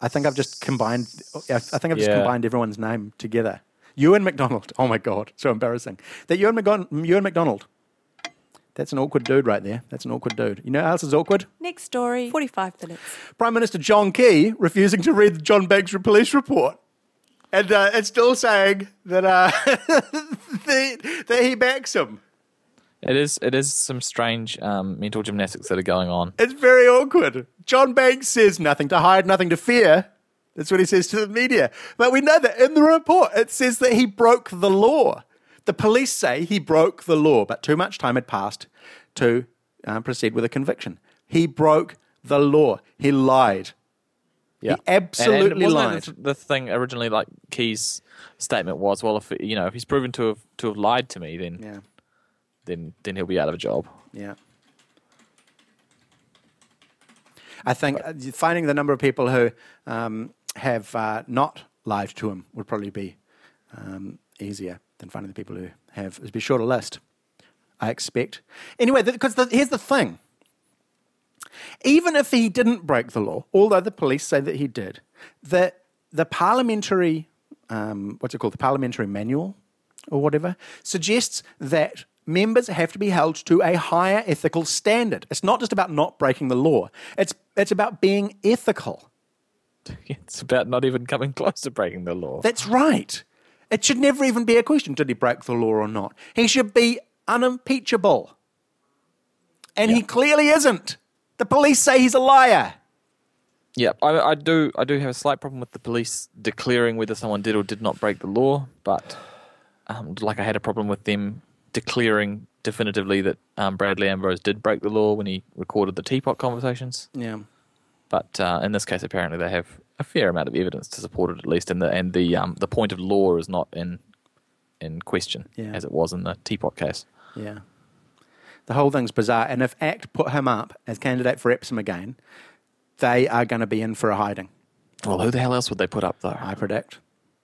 I think I've just combined. I think I've just combined everyone's name together. Ewan McDonald. Oh my God, so embarrassing. That Ewan McDonald. That's an awkward dude right there. That's an awkward dude. You know who else is awkward? Next story. 45 minutes. Prime Minister John Key refusing to read the John Banks police report. And it's still saying that, that he backs him. It is some strange mental gymnastics that are going on. It's very awkward. John Banks says nothing to hide, nothing to fear. That's what he says to the media. But we know that in the report, it says that he broke the law. The police say he broke the law, but too much time had passed to proceed with a conviction. He broke the law. He lied. Yeah, he absolutely lied. The thing originally, like Key's statement was, well, if he's proven to have lied to me, then he'll be out of a job. Yeah. I think finding the number of people who have not lied to him would probably be easier than finding the people who have. It'd be a shorter list, I expect. Anyway, because here's the thing. Even if he didn't break the law, although the police say that he did, the parliamentary, the parliamentary manual or whatever, suggests that members have to be held to a higher ethical standard. It's not just about not breaking the law. It's about being ethical. It's about not even coming close to breaking the law. That's right. It should never even be a question, did he break the law or not? He should be unimpeachable. And he clearly isn't. The police say he's a liar. Yeah, I do have a slight problem with the police declaring whether someone did or did not break the law, but like I had a problem with them declaring definitively that Bradley Ambrose did break the law when he recorded the teapot conversations. Yeah. But in this case, apparently they have a fair amount of evidence to support it, at least, and the point of law is not in question, as it was in the teapot case. Yeah. The whole thing's bizarre. And if ACT put him up as candidate for Epsom again, they are going to be in for a hiding. Well, who the hell else would they put up, though? I predict.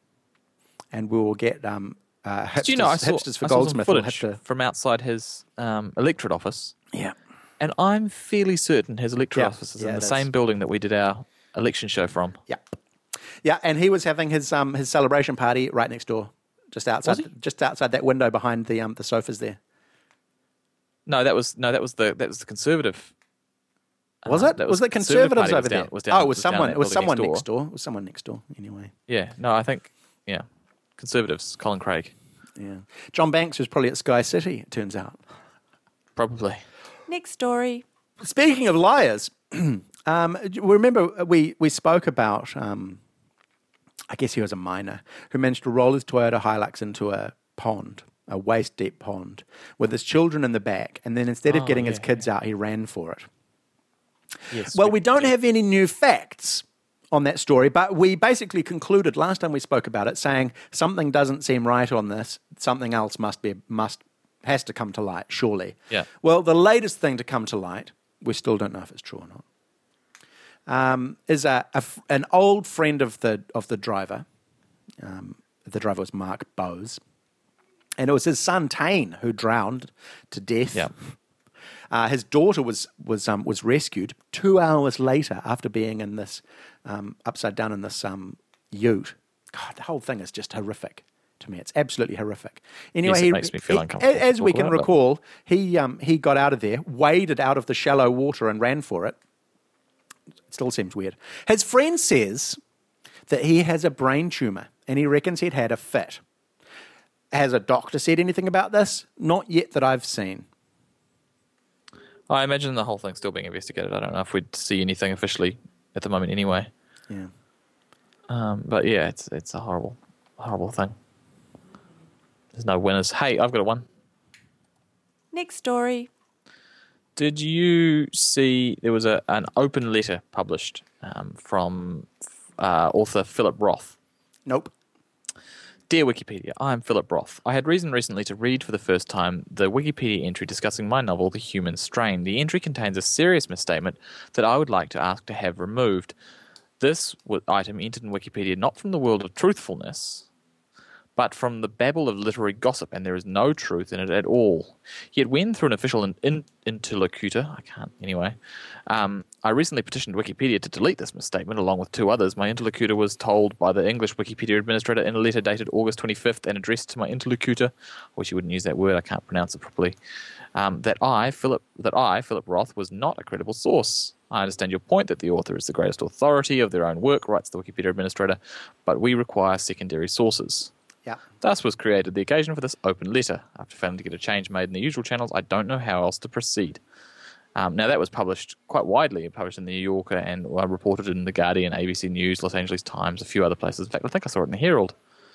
And we will get hipsters, I hipsters for saw some Goldsmith. footage from outside his electorate office. Yeah. And I'm fairly certain his electorate office is in the it same building that we did our election show from. Yeah. Yeah, and he was having his celebration party right next door, just outside that window behind the sofas there. No, that was the Conservative. Was it? Was it Conservatives over there? It was someone next door. It was someone next door. Anyway. Yeah. No, I think Conservatives. Colin Craig. Yeah. John Banks was probably at Sky City. It turns out. Probably. Next story. Speaking of liars, remember we spoke about. I guess he was a miner who managed to roll his Toyota Hilux into a pond. A waist-deep pond with his children in the back, and then instead of getting his kids out, he ran for it. Yes, well, we don't have any new facts on that story, but we basically concluded last time we spoke about it, saying something doesn't seem right on this. Something else has to come to light, surely. Yeah. Well, the latest thing to come to light, we still don't know if it's true or not, is an old friend of the driver. The driver was Mark Bowes. And it was his son Tane who drowned to death. Yeah. His daughter was rescued 2 hours later after being in this upside down in this ute. God, the whole thing is just horrific to me. It's absolutely horrific. Anyway, it makes me feel uncomfortable. As we can recall, he got out of there, waded out of the shallow water, and ran for it. It still seems weird. His friend says that he has a brain tumor, and he reckons he'd had a fit. Has a doctor said anything about this? Not yet that I've seen. I imagine the whole thing's still being investigated. I don't know if we'd see anything officially at the moment anyway. Yeah. But yeah, it's a horrible, horrible thing. There's no winners. Hey, I've got one. Next story. Did you see there was an open letter published from author Philip Roth? Nope. Dear Wikipedia, I am Philip Roth. I had reason recently to read for the first time the Wikipedia entry discussing my novel, The Human Strain. The entry contains a serious misstatement that I would like to ask to have removed. This item entered in Wikipedia not from the world of truthfulness, but from the babble of literary gossip, and there is no truth in it at all. Yet when, through an official interlocutor, I recently petitioned Wikipedia to delete this misstatement along with 2 others. My interlocutor was told by the English Wikipedia administrator in a letter dated August 25th and addressed to my interlocutor, I wish you wouldn't use that word, I can't pronounce it properly, that I, Philip Roth, was not a credible source. I understand your point that the author is the greatest authority of their own work, writes the Wikipedia administrator, but we require secondary sources. Yeah. Thus was created the occasion for this open letter. After failing to get a change made in the usual channels, I don't know how else to proceed. Now, that was published quite widely, published in the New Yorker and reported in The Guardian, ABC News, Los Angeles Times, a few other places. In fact, I think I saw it in the Herald.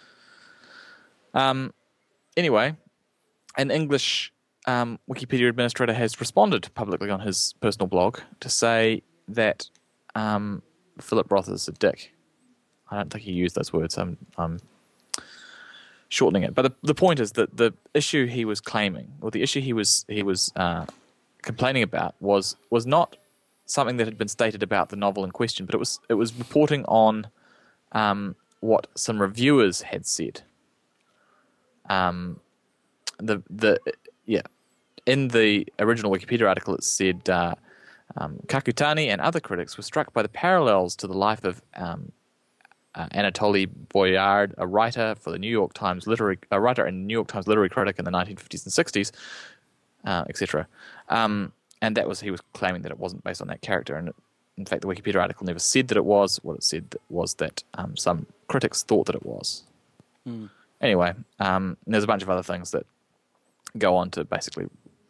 Anyway, an English Wikipedia administrator has responded publicly on his personal blog to say that Philip Roth is a dick. I don't think he used those words. I'm shortening it. But the point is that the issue he was claiming, or the issue he was complaining about, was not something that had been stated about the novel in question, but it was reporting on what some reviewers had said. In the original Wikipedia article, it said Kakutani and other critics were struck by the parallels to the life of Anatoly Boyard, a writer and New York Times literary critic in the 1950s and 60s, etc. And that was, he was claiming that it wasn't based on that character. And in fact, the Wikipedia article never said that it was. What it said was that some critics thought that it was. Anyway, there's a bunch of other things that go on to basically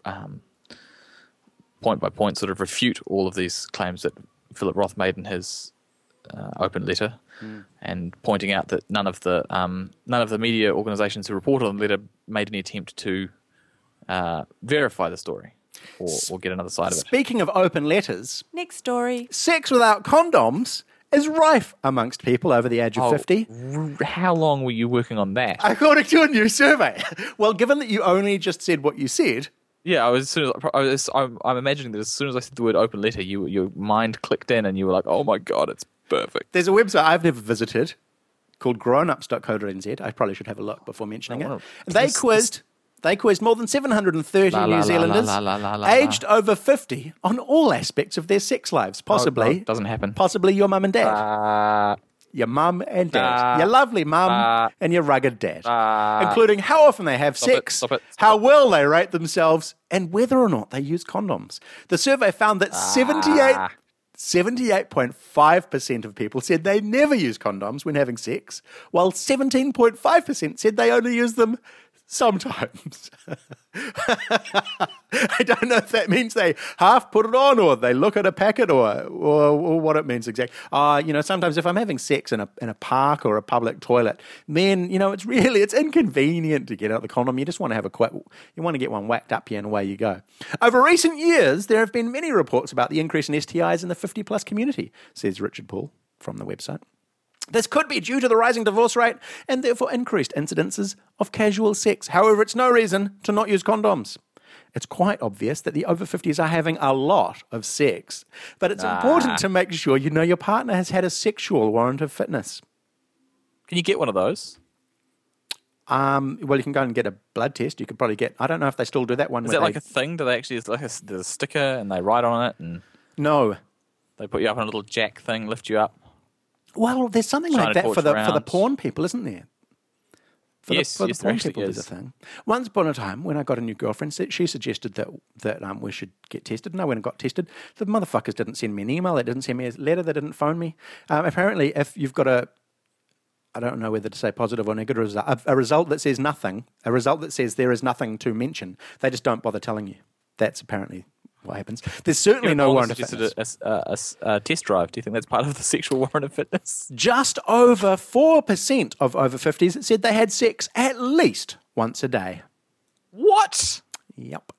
point by point sort of refute all of these claims that Philip Roth made in his open letter, and pointing out that none of the media organisations who reported on the letter made any attempt to verify the story or get another side of it. Speaking of open letters, Next story. sex without condoms is rife amongst people over the age of 50. How long were you working on that? According to a new survey. Well, given that you only just said what you said, Yeah, I'm imagining that as soon as I said the word open letter, your mind clicked in and you were like, oh my God, it's perfect. there's a website I've never visited called grownups.co.nz. I probably should have a look before mentioning it. They quizzed more than 730 New Zealanders aged over 50 on all aspects of their sex lives. Possibly. No, doesn't happen. Possibly your mum and dad. Your mum and dad. Your lovely mum and your rugged dad. Including how often they have sex, Stop it. how well they rate themselves, and whether or not they use condoms. The survey found that 78.5% of people said they never use condoms when having sex, while 17.5% said they only use them sometimes. I don't know if that means they half put it on or they look at a packet or what it means exactly. Sometimes if I'm having sex in a park or a public toilet, then, it's inconvenient to get out the condom. You just want to have you want to get one whacked up here and away you go. Over recent years, there have been many reports about the increase in STIs in the 50-plus community, says Richard Paul from the website. This could be due to the rising divorce rate and therefore increased incidences of casual sex. However, it's no reason to not use condoms. It's quite obvious that the over 50s are having a lot of sex, but it's important to make sure you know your partner has had a sexual warrant of fitness. Can you get one of those? Well, you can go and get a blood test. You could probably get, I don't know if they still do that one. Is that like a thing? Do they actually, there's a sticker and they write on it and No. they put you up on a little jack thing, lift you up? Well, there's something like that for the porn people, isn't there? For the porn people, there's a thing. Once upon a time, when I got a new girlfriend, she suggested that we should get tested, and I went and got tested. The motherfuckers didn't send me an email, they didn't send me a letter, they didn't phone me. Apparently, if you've got I don't know whether to say positive or negative a result that says nothing, a result that says there is nothing to mention, they just don't bother telling you. That's apparently what happens. There's certainly no warrant of fitness. A test drive. Do you think that's part of the sexual warrant of fitness? Just over 4% of over 50s said they had sex at least once a day. What? Yep.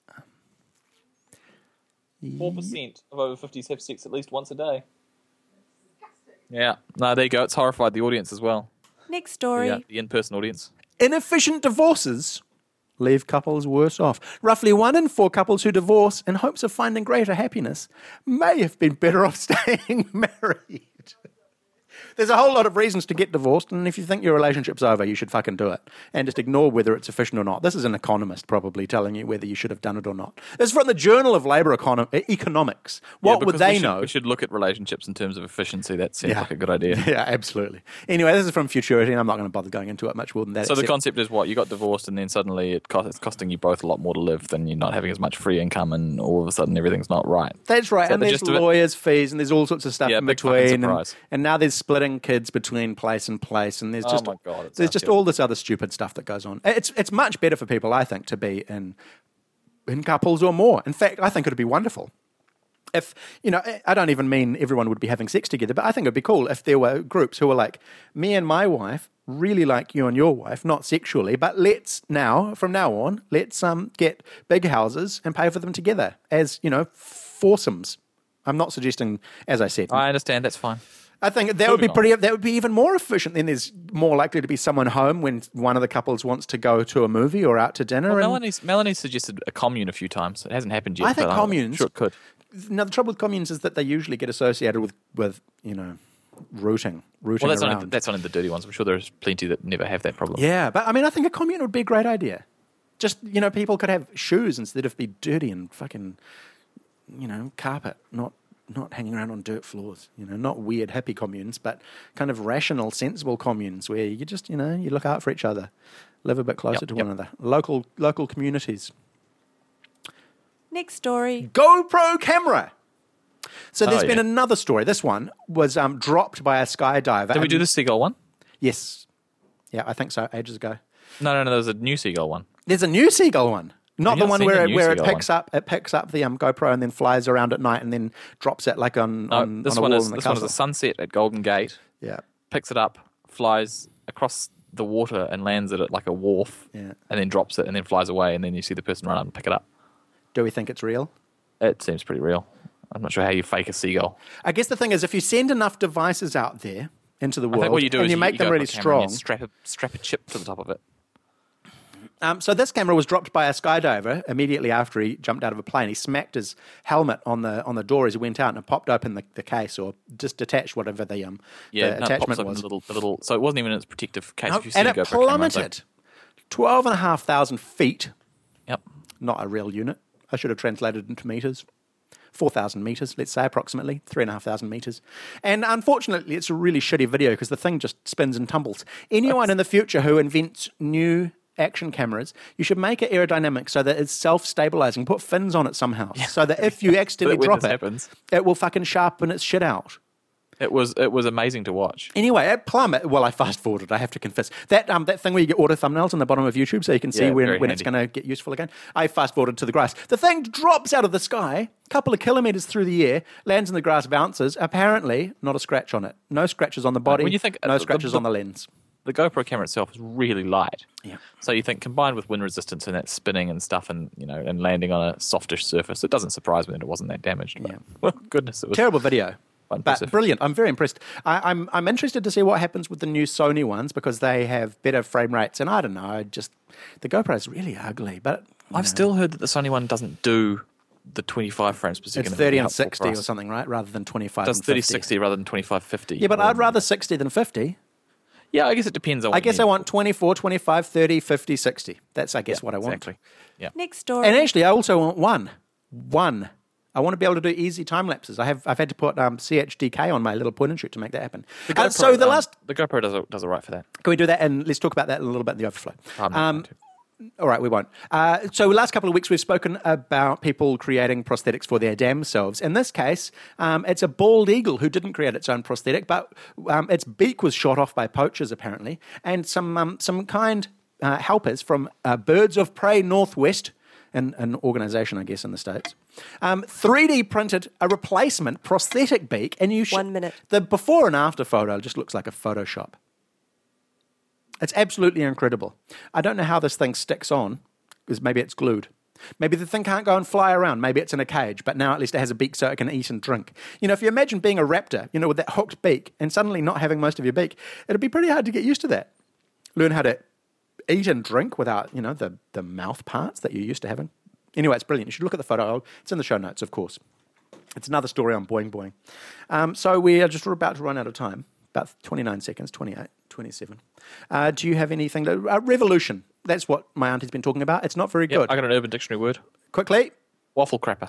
4% of over 50s have sex at least once a day. Yeah. No, there you go. It's horrified the audience as well. Next story. Yeah, the in-person audience. Inefficient divorces leave couples worse off. Roughly 1 in 4 couples who divorce in hopes of finding greater happiness may have been better off staying married. There's a whole lot of reasons to get divorced, and if you think your relationship's over, you should fucking do it. And just ignore whether it's efficient or not. This is an economist probably telling you whether you should have done it or not. This is from the Journal of Labour Economics. What would because they know? We should look at relationships in terms of efficiency. That seems like a good idea. Yeah, absolutely. Anyway, this is from Futurity, and I'm not going to bother going into it much more than that. So the concept is what? You got divorced and then suddenly it's costing you both a lot more to live, then you're not having as much free income, and all of a sudden everything's not right. That's right. Is that And the there's gist of it? lawyers' fees, and there's all sorts of stuff Yeah, in big fucking between. surprise. And now there's splitting kids between place and place, and there's Oh just my God, it there's sounds just terrible. all this other stupid stuff that goes on. It's much better for people, I think, to be in couples or more. In fact, I think it'd be wonderful. If, I don't even mean everyone would be having sex together, but I think it'd be cool if there were groups who were like, me and my wife really like you and your wife, not sexually, but from now on, let's get big houses and pay for them together as, foursomes. I'm not suggesting, as I said. I understand. That's fine. I think that would be that would be even more efficient. Then there's more likely to be someone home when one of the couples wants to go to a movie or out to dinner. Well, and Melanie suggested a commune a few times. It hasn't happened yet. I think but communes. I'm sure it could. Now, the trouble with communes is that they usually get associated with rooting Well, that's around. only the dirty ones. I'm sure there's plenty that never have that problem. Yeah, but I think a commune would be a great idea. Just, people could have shoes instead of be dirty and fucking, carpet, not hanging around on dirt floors. Not weird hippie communes, but kind of rational, sensible communes where you just, you look out for each other, live a bit closer to one another. Local communities. Next story. GoPro camera. So there's Oh, been yeah. another story. This one was dropped by a skydiver. Did we do the seagull one? Yes. Yeah, I think so, ages ago. No. There was a new seagull one. There's a new seagull one. Not Have the you not one seen where the it, new where it seagull picks up the GoPro and then flies around at night and then drops it like on This a one wall is in the this one is castle. a sunset at Golden Gate. Yeah. Picks it up, flies across the water and lands it at like a wharf, Yeah. and then drops it and then flies away, and then you see the person run up and pick it up. Do we think it's real? It seems pretty real. I'm not sure how you fake a seagull. I guess the thing is, if you send enough devices out there into the I world think what you do and is you make them go really for a camera and strong. you strap a chip to the top of it. So this camera was dropped by a skydiver immediately after he jumped out of a plane. He smacked his helmet on the door as he went out, and it popped open the case or just detached whatever the Yeah, the no, it pops attachment up in was. the little. So it wasn't even in its protective case. No, If you see and a it GoPro camera, plummeted 12,500 feet. Yep. Not a real unit. I should have translated into meters. 4,000 meters, let's say, approximately 3,500 meters. And unfortunately, it's a really shitty video because the thing just spins and tumbles. Anyone in the future who invents new action cameras, you should make it aerodynamic so that it's self-stabilizing. Put fins on it somehow, so that if you accidentally when drop this it, happens. it will fucking sharpen its shit out. It was amazing to watch. Anyway, at plummet. Well, I fast forwarded. I have to confess that thing where you get auto thumbnails on the bottom of YouTube, so you can see Yeah, when very it's handy. going to get useful again. I fast forwarded to the grass. The thing drops out of the sky, a couple of kilometers through the air, lands in the grass, bounces. Apparently, not a scratch on it. No scratches on the body. When you think- no scratches on the lens. The GoPro camera itself is really light. Yeah. So you think combined with wind resistance and that spinning and stuff, and and landing on a softish surface, it doesn't surprise me that it wasn't that damaged. But, Yeah. well, goodness, it was Terrible video. But impressive. brilliant. I'm very impressed. I'm interested to see what happens with the new Sony ones because they have better frame rates. And I don't know, the GoPro is really ugly. But I've still heard that the Sony one doesn't do the 25 frames per second. it's It would be 30 and helpful 60 for or us. something, right? Rather than 25 It does and 50. 3060 rather than 2550. Yeah, but I'd rather 60 than 50. Yeah, I guess it depends on what I guess you I need. want 24, 25, 30, 50, 60. That's, I guess, what I want. Exactly. Yeah. Next story. And actually, I also want one. I want to be able to do easy time lapses. I've had to put CHDK on my little point and shoot to make that happen. The GoPro, So the last, the GoPro does all right for that. can we do that? And let's talk about that a little bit in the overflow. I'm not going to. All right, we won't. So the last couple of weeks we've spoken about people creating prosthetics for their damn selves. In this case, it's a bald eagle who didn't create its own prosthetic, but its beak was shot off by poachers apparently, and some kind helpers from Birds of Prey Northwest, an organisation, I guess, in the States, 3D printed a replacement prosthetic beak, and you 1 minute. The before and after photo just looks like a Photoshop. It's absolutely incredible. I don't know how this thing sticks on, because maybe it's glued. Maybe the thing can't go and fly around. Maybe it's in a cage, but now at least it has a beak so it can eat and drink. If you imagine being a raptor, with that hooked beak, and suddenly not having most of your beak, it'd be pretty hard to get used to that. Learn how to eat and drink without, the mouth parts that you're used to having. Anyway, it's brilliant. You should look at the photo. It's in the show notes, of course. It's another story on Boing Boing. So we are just about to run out of time. About 29 seconds, 28, 27. Do you have anything? Revolution. That's what my auntie's been talking about. It's not very Yep, good. I got an Urban Dictionary word. Quickly. Waffle crapper.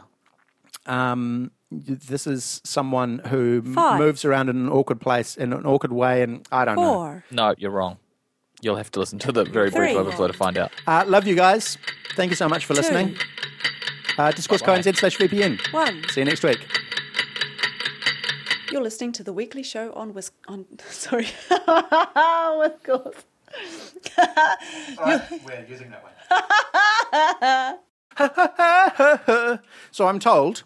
This is someone who 5. moves around in an awkward place, in an awkward way, and I don't know. 4. No, you're wrong. You'll have to listen to the very brief 3. overflow to find out. Love you guys. Thank you so much for listening. Discourse.co.nz/VPN. 1. See you next week. You're listening to the weekly show on sorry, Wiscors. We're using that one. So I'm told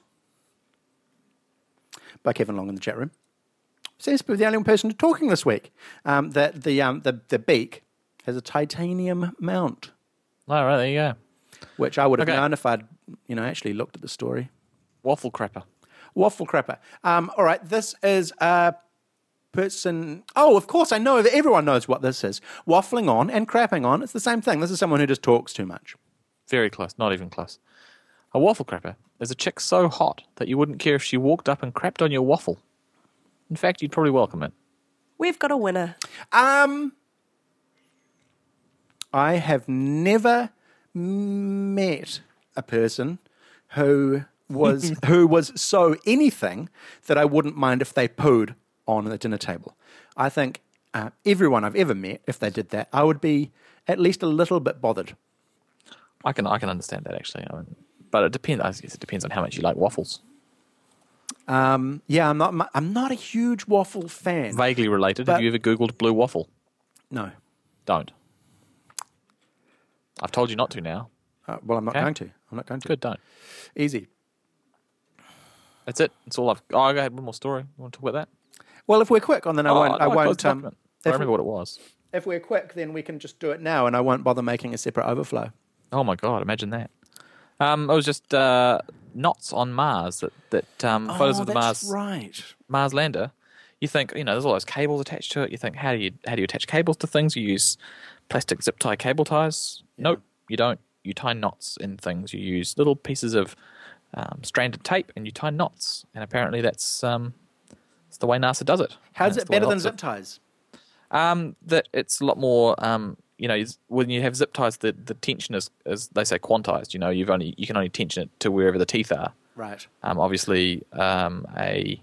by Kevin Long in the chat room, seems to be the only person talking this week, that the beak has a titanium mount, All right, there you go. which I would have Okay. known if I'd actually looked at the story. Waffle crapper. Waffle crapper. All right, this is a person. Oh, of course, I know. Everyone knows what this is. Waffling on and crapping on. It's the same thing. This is someone who just talks too much. Very close, not even close. A waffle crapper is a chick so hot that you wouldn't care if she walked up and crapped on your waffle. In fact, you'd probably welcome it. We've got a winner. I have never met a person who was so anything that I wouldn't mind if they pooed on the dinner table. I think everyone I've ever met, if they did that, I would be at least a little bit bothered. I can understand that actually. But it depends. I guess it depends on how much you like waffles. Yeah, I'm not a huge waffle fan. Vaguely related. But- Have you ever Googled blue waffle? No. Don't. I've told you not to now. Well, I'm not Okay. going to. I'm not going to. Good, don't. Easy. That's it. That's all I've. Oh, I had one more story. You want to talk about that? Well, if we're quick, then I won't. I closed won't. the document. I remember what it was. If we're quick, then we can just do it now, and I won't bother making a separate overflow. Oh my god! Imagine that. It was just knots on Mars. That photos of the that's Mars right. Mars lander. You think there's all those cables attached to it. You think how do you attach cables to things? You use plastic zip tie cable ties. Nope, you don't. You tie knots in things. You use little pieces of stranded tape and you tie knots. And apparently that's the way NASA does it. How's And it it's the way better than lots zip of- ties? That it's a lot more. When you have zip ties, the tension is they say quantized. You can only tension it to wherever the teeth are. Right. Obviously, a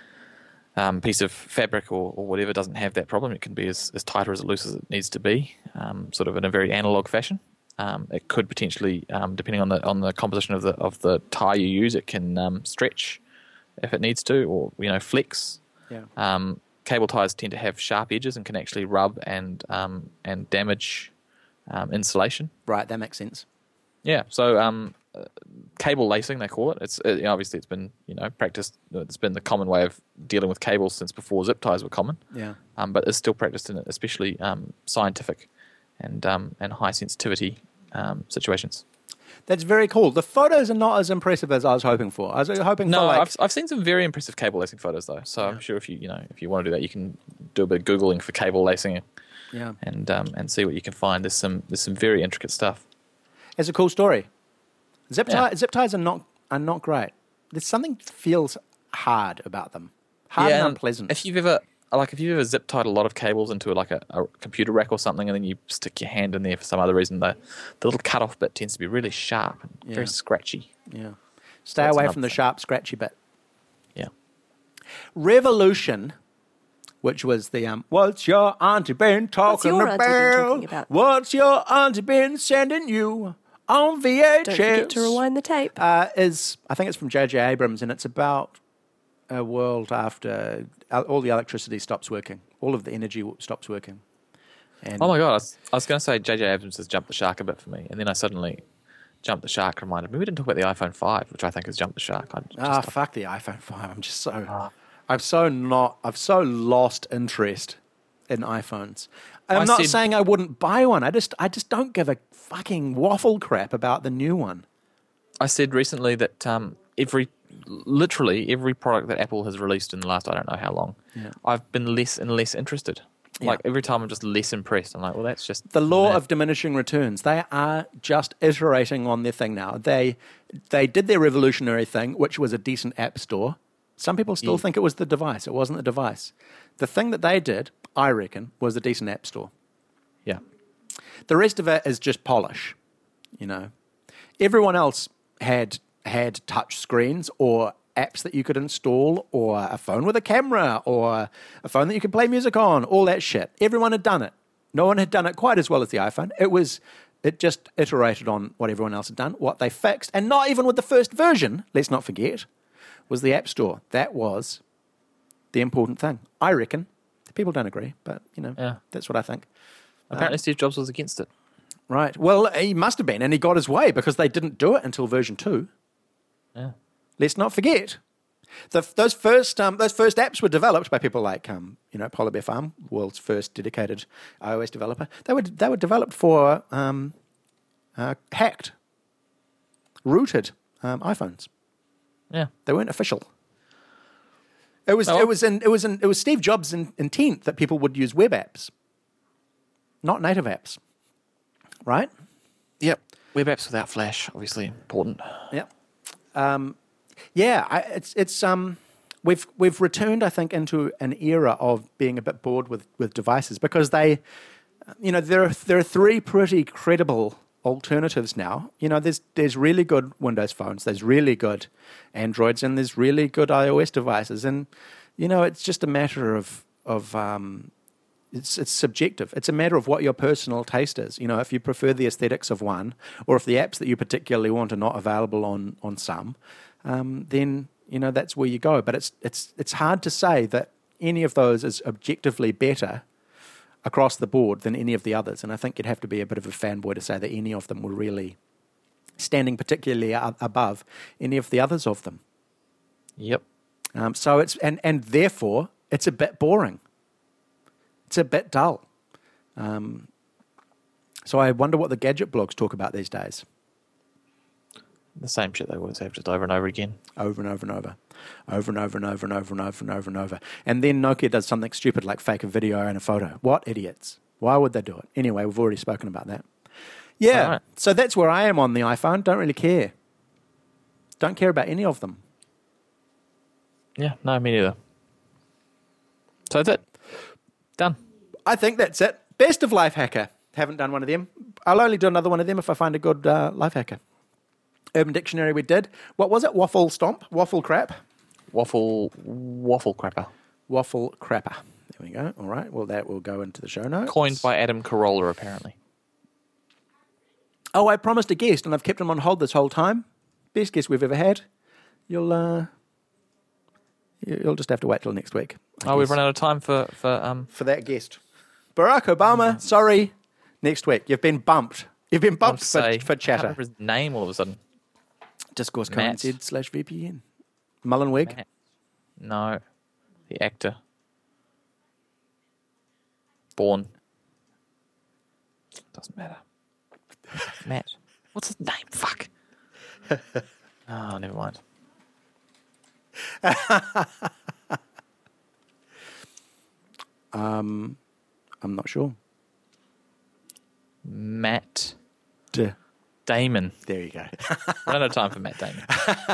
piece of fabric or whatever doesn't have that problem. It can be as tight or as loose as it needs to be, sort of in a very analog fashion. It could potentially, depending on the composition of the tie you use, it can stretch if it needs to, or flex. Yeah. Cable ties tend to have sharp edges and can actually rub and damage insulation. Right. That makes sense. Yeah, so cable lacing they call it. It's obviously it's been practiced. It's been the common way of dealing with cables since before zip ties were common. Yeah. But it's still practiced in especially scientific and high sensitivity situations. That's very cool. The photos are not as impressive as I was hoping for. I was hoping No, for like... I've seen some very impressive cable lacing photos though. So I'm sure if you want to do that, you can do a bit of googling for cable lacing Yeah. and see what you can find. There's some very intricate stuff. It's a cool story. Zip Yeah. ties are not great. There's something feels hard about them. Hard and unpleasant. If you've ever zip tied a lot of cables into like a computer rack or something, and then you stick your hand in there for some other reason, the little cut off bit tends to be really sharp and Yeah. very scratchy. Yeah. Stay That's away another from the thing. sharp, scratchy bit. Yeah. Revolution, which was the what's your auntie been talking your auntie been talking about? What's your auntie been sending you on VHS? Don't forget to rewind the tape. I think it's from J.J. Abrams, and it's about a world after all the electricity stops working, all of the energy stops working. And Oh my god! I was going to say J.J. Abrams has jumped the shark a bit for me, and then I suddenly jumped the shark. Reminded me we didn't talk about the iPhone 5, which I think has jumped the shark. fuck the iPhone 5. I'm just so I've so lost interest in iPhones. I'm I not said- saying I wouldn't buy one. I just don't give a fucking waffle crap about the new one. I said recently that literally every product that Apple has released in the last I don't know how long, I've been less and less interested. Yeah. Like every time I'm just less impressed. I'm like, well, that's just The law meh. of diminishing returns. They are just iterating on their thing now. They did their revolutionary thing, which was a decent app store. Some people still think it was the device. It wasn't the device. The thing that they did, I reckon, was a decent app store. Yeah. The rest of it is just polish, you know. Everyone else had touch screens or apps that you could install or a phone with a camera or a phone that you could play music on, all that shit. Everyone had done it. No one had done it quite as well as the iPhone. It just iterated on what everyone else had done, what they fixed, and not even with the first version, let's not forget, was the App Store. That was the important thing. I reckon. People don't agree, but, that's what I think. Apparently Steve Jobs was against it. Right. Well, he must have been, and he got his way because they didn't do it until version 2. Yeah. Let's not forget. Those first apps were developed by people like, Polar Bear Farm, world's first dedicated iOS developer. They were developed for hacked, rooted iPhones. Yeah. They weren't official. It was Steve Jobs' intent that people would use web apps, not native apps, right? Yep. Web apps without Flash, obviously important. Yep. We've returned, I think, into an era of being a bit bored with devices because there are 3 pretty credible alternatives now. There's really good Windows phones, there's really good Androids, and there's really good iOS devices, and it's just a matter of it's subjective. It's a matter of what your personal taste is. If you prefer the aesthetics of one, or if the apps that you particularly want are not available on some, then that's where you go. But it's hard to say that any of those is objectively better across the board than any of the others. And I think you'd have to be a bit of a fanboy to say that any of them were really standing particularly above any of the others of them. Yep. So it's and therefore it's a bit boring. It's a bit dull. So I wonder what the gadget blogs talk about these days. The same shit they always have, just over and over again. Over and over and over. Over and over and over and over and over and over and over. And then Nokia does something stupid like fake a video and a photo. What idiots. Why would they do it? Anyway, we've already spoken about that. Yeah, right. So that's where I am on the iPhone. Don't really care. Don't care about any of them. Yeah, no, me neither. So that's it. Done. I think that's it. Best of Life Hacker. Haven't done one of them. I'll only do another one of them if I find a good Life Hacker. Urban Dictionary we did. What was it? Waffle stomp? Waffle crap? Waffle crapper. Waffle crapper. There we go. All right. Well, that will go into the show notes. Coined by Adam Carolla, apparently. Oh, I promised a guest, and I've kept him on hold this whole time. Best guest we've ever had. You'll just have to wait till next week. We've run out of time for that guest. Barack Obama, sorry. Next week. You've been bumped. You've been bumped for I chatter. can't remember his name all of a sudden. Discourse Matt. /VPN. Mullenweg. Matt. No. The actor. Born. Doesn't matter. Matt. What's his name? Fuck. Oh, never mind. I'm not sure. Matt Damon. There you go. Run out of time for Matt Damon.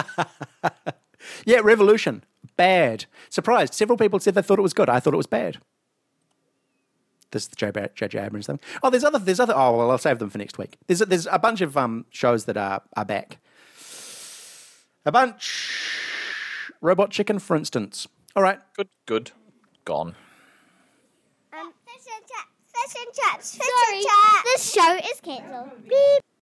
Yeah, Revolution. Bad. Surprised. Several people said they thought it was good. I thought it was bad. This is the J.J. Abrams thing. Oh, there's other. Oh, well, I'll save them for next week. There's a bunch of shows that are back. A bunch. Robot Chicken, for instance. All right. Good. Gone. Fish and chips. Sorry, this show is cancelled. Beep.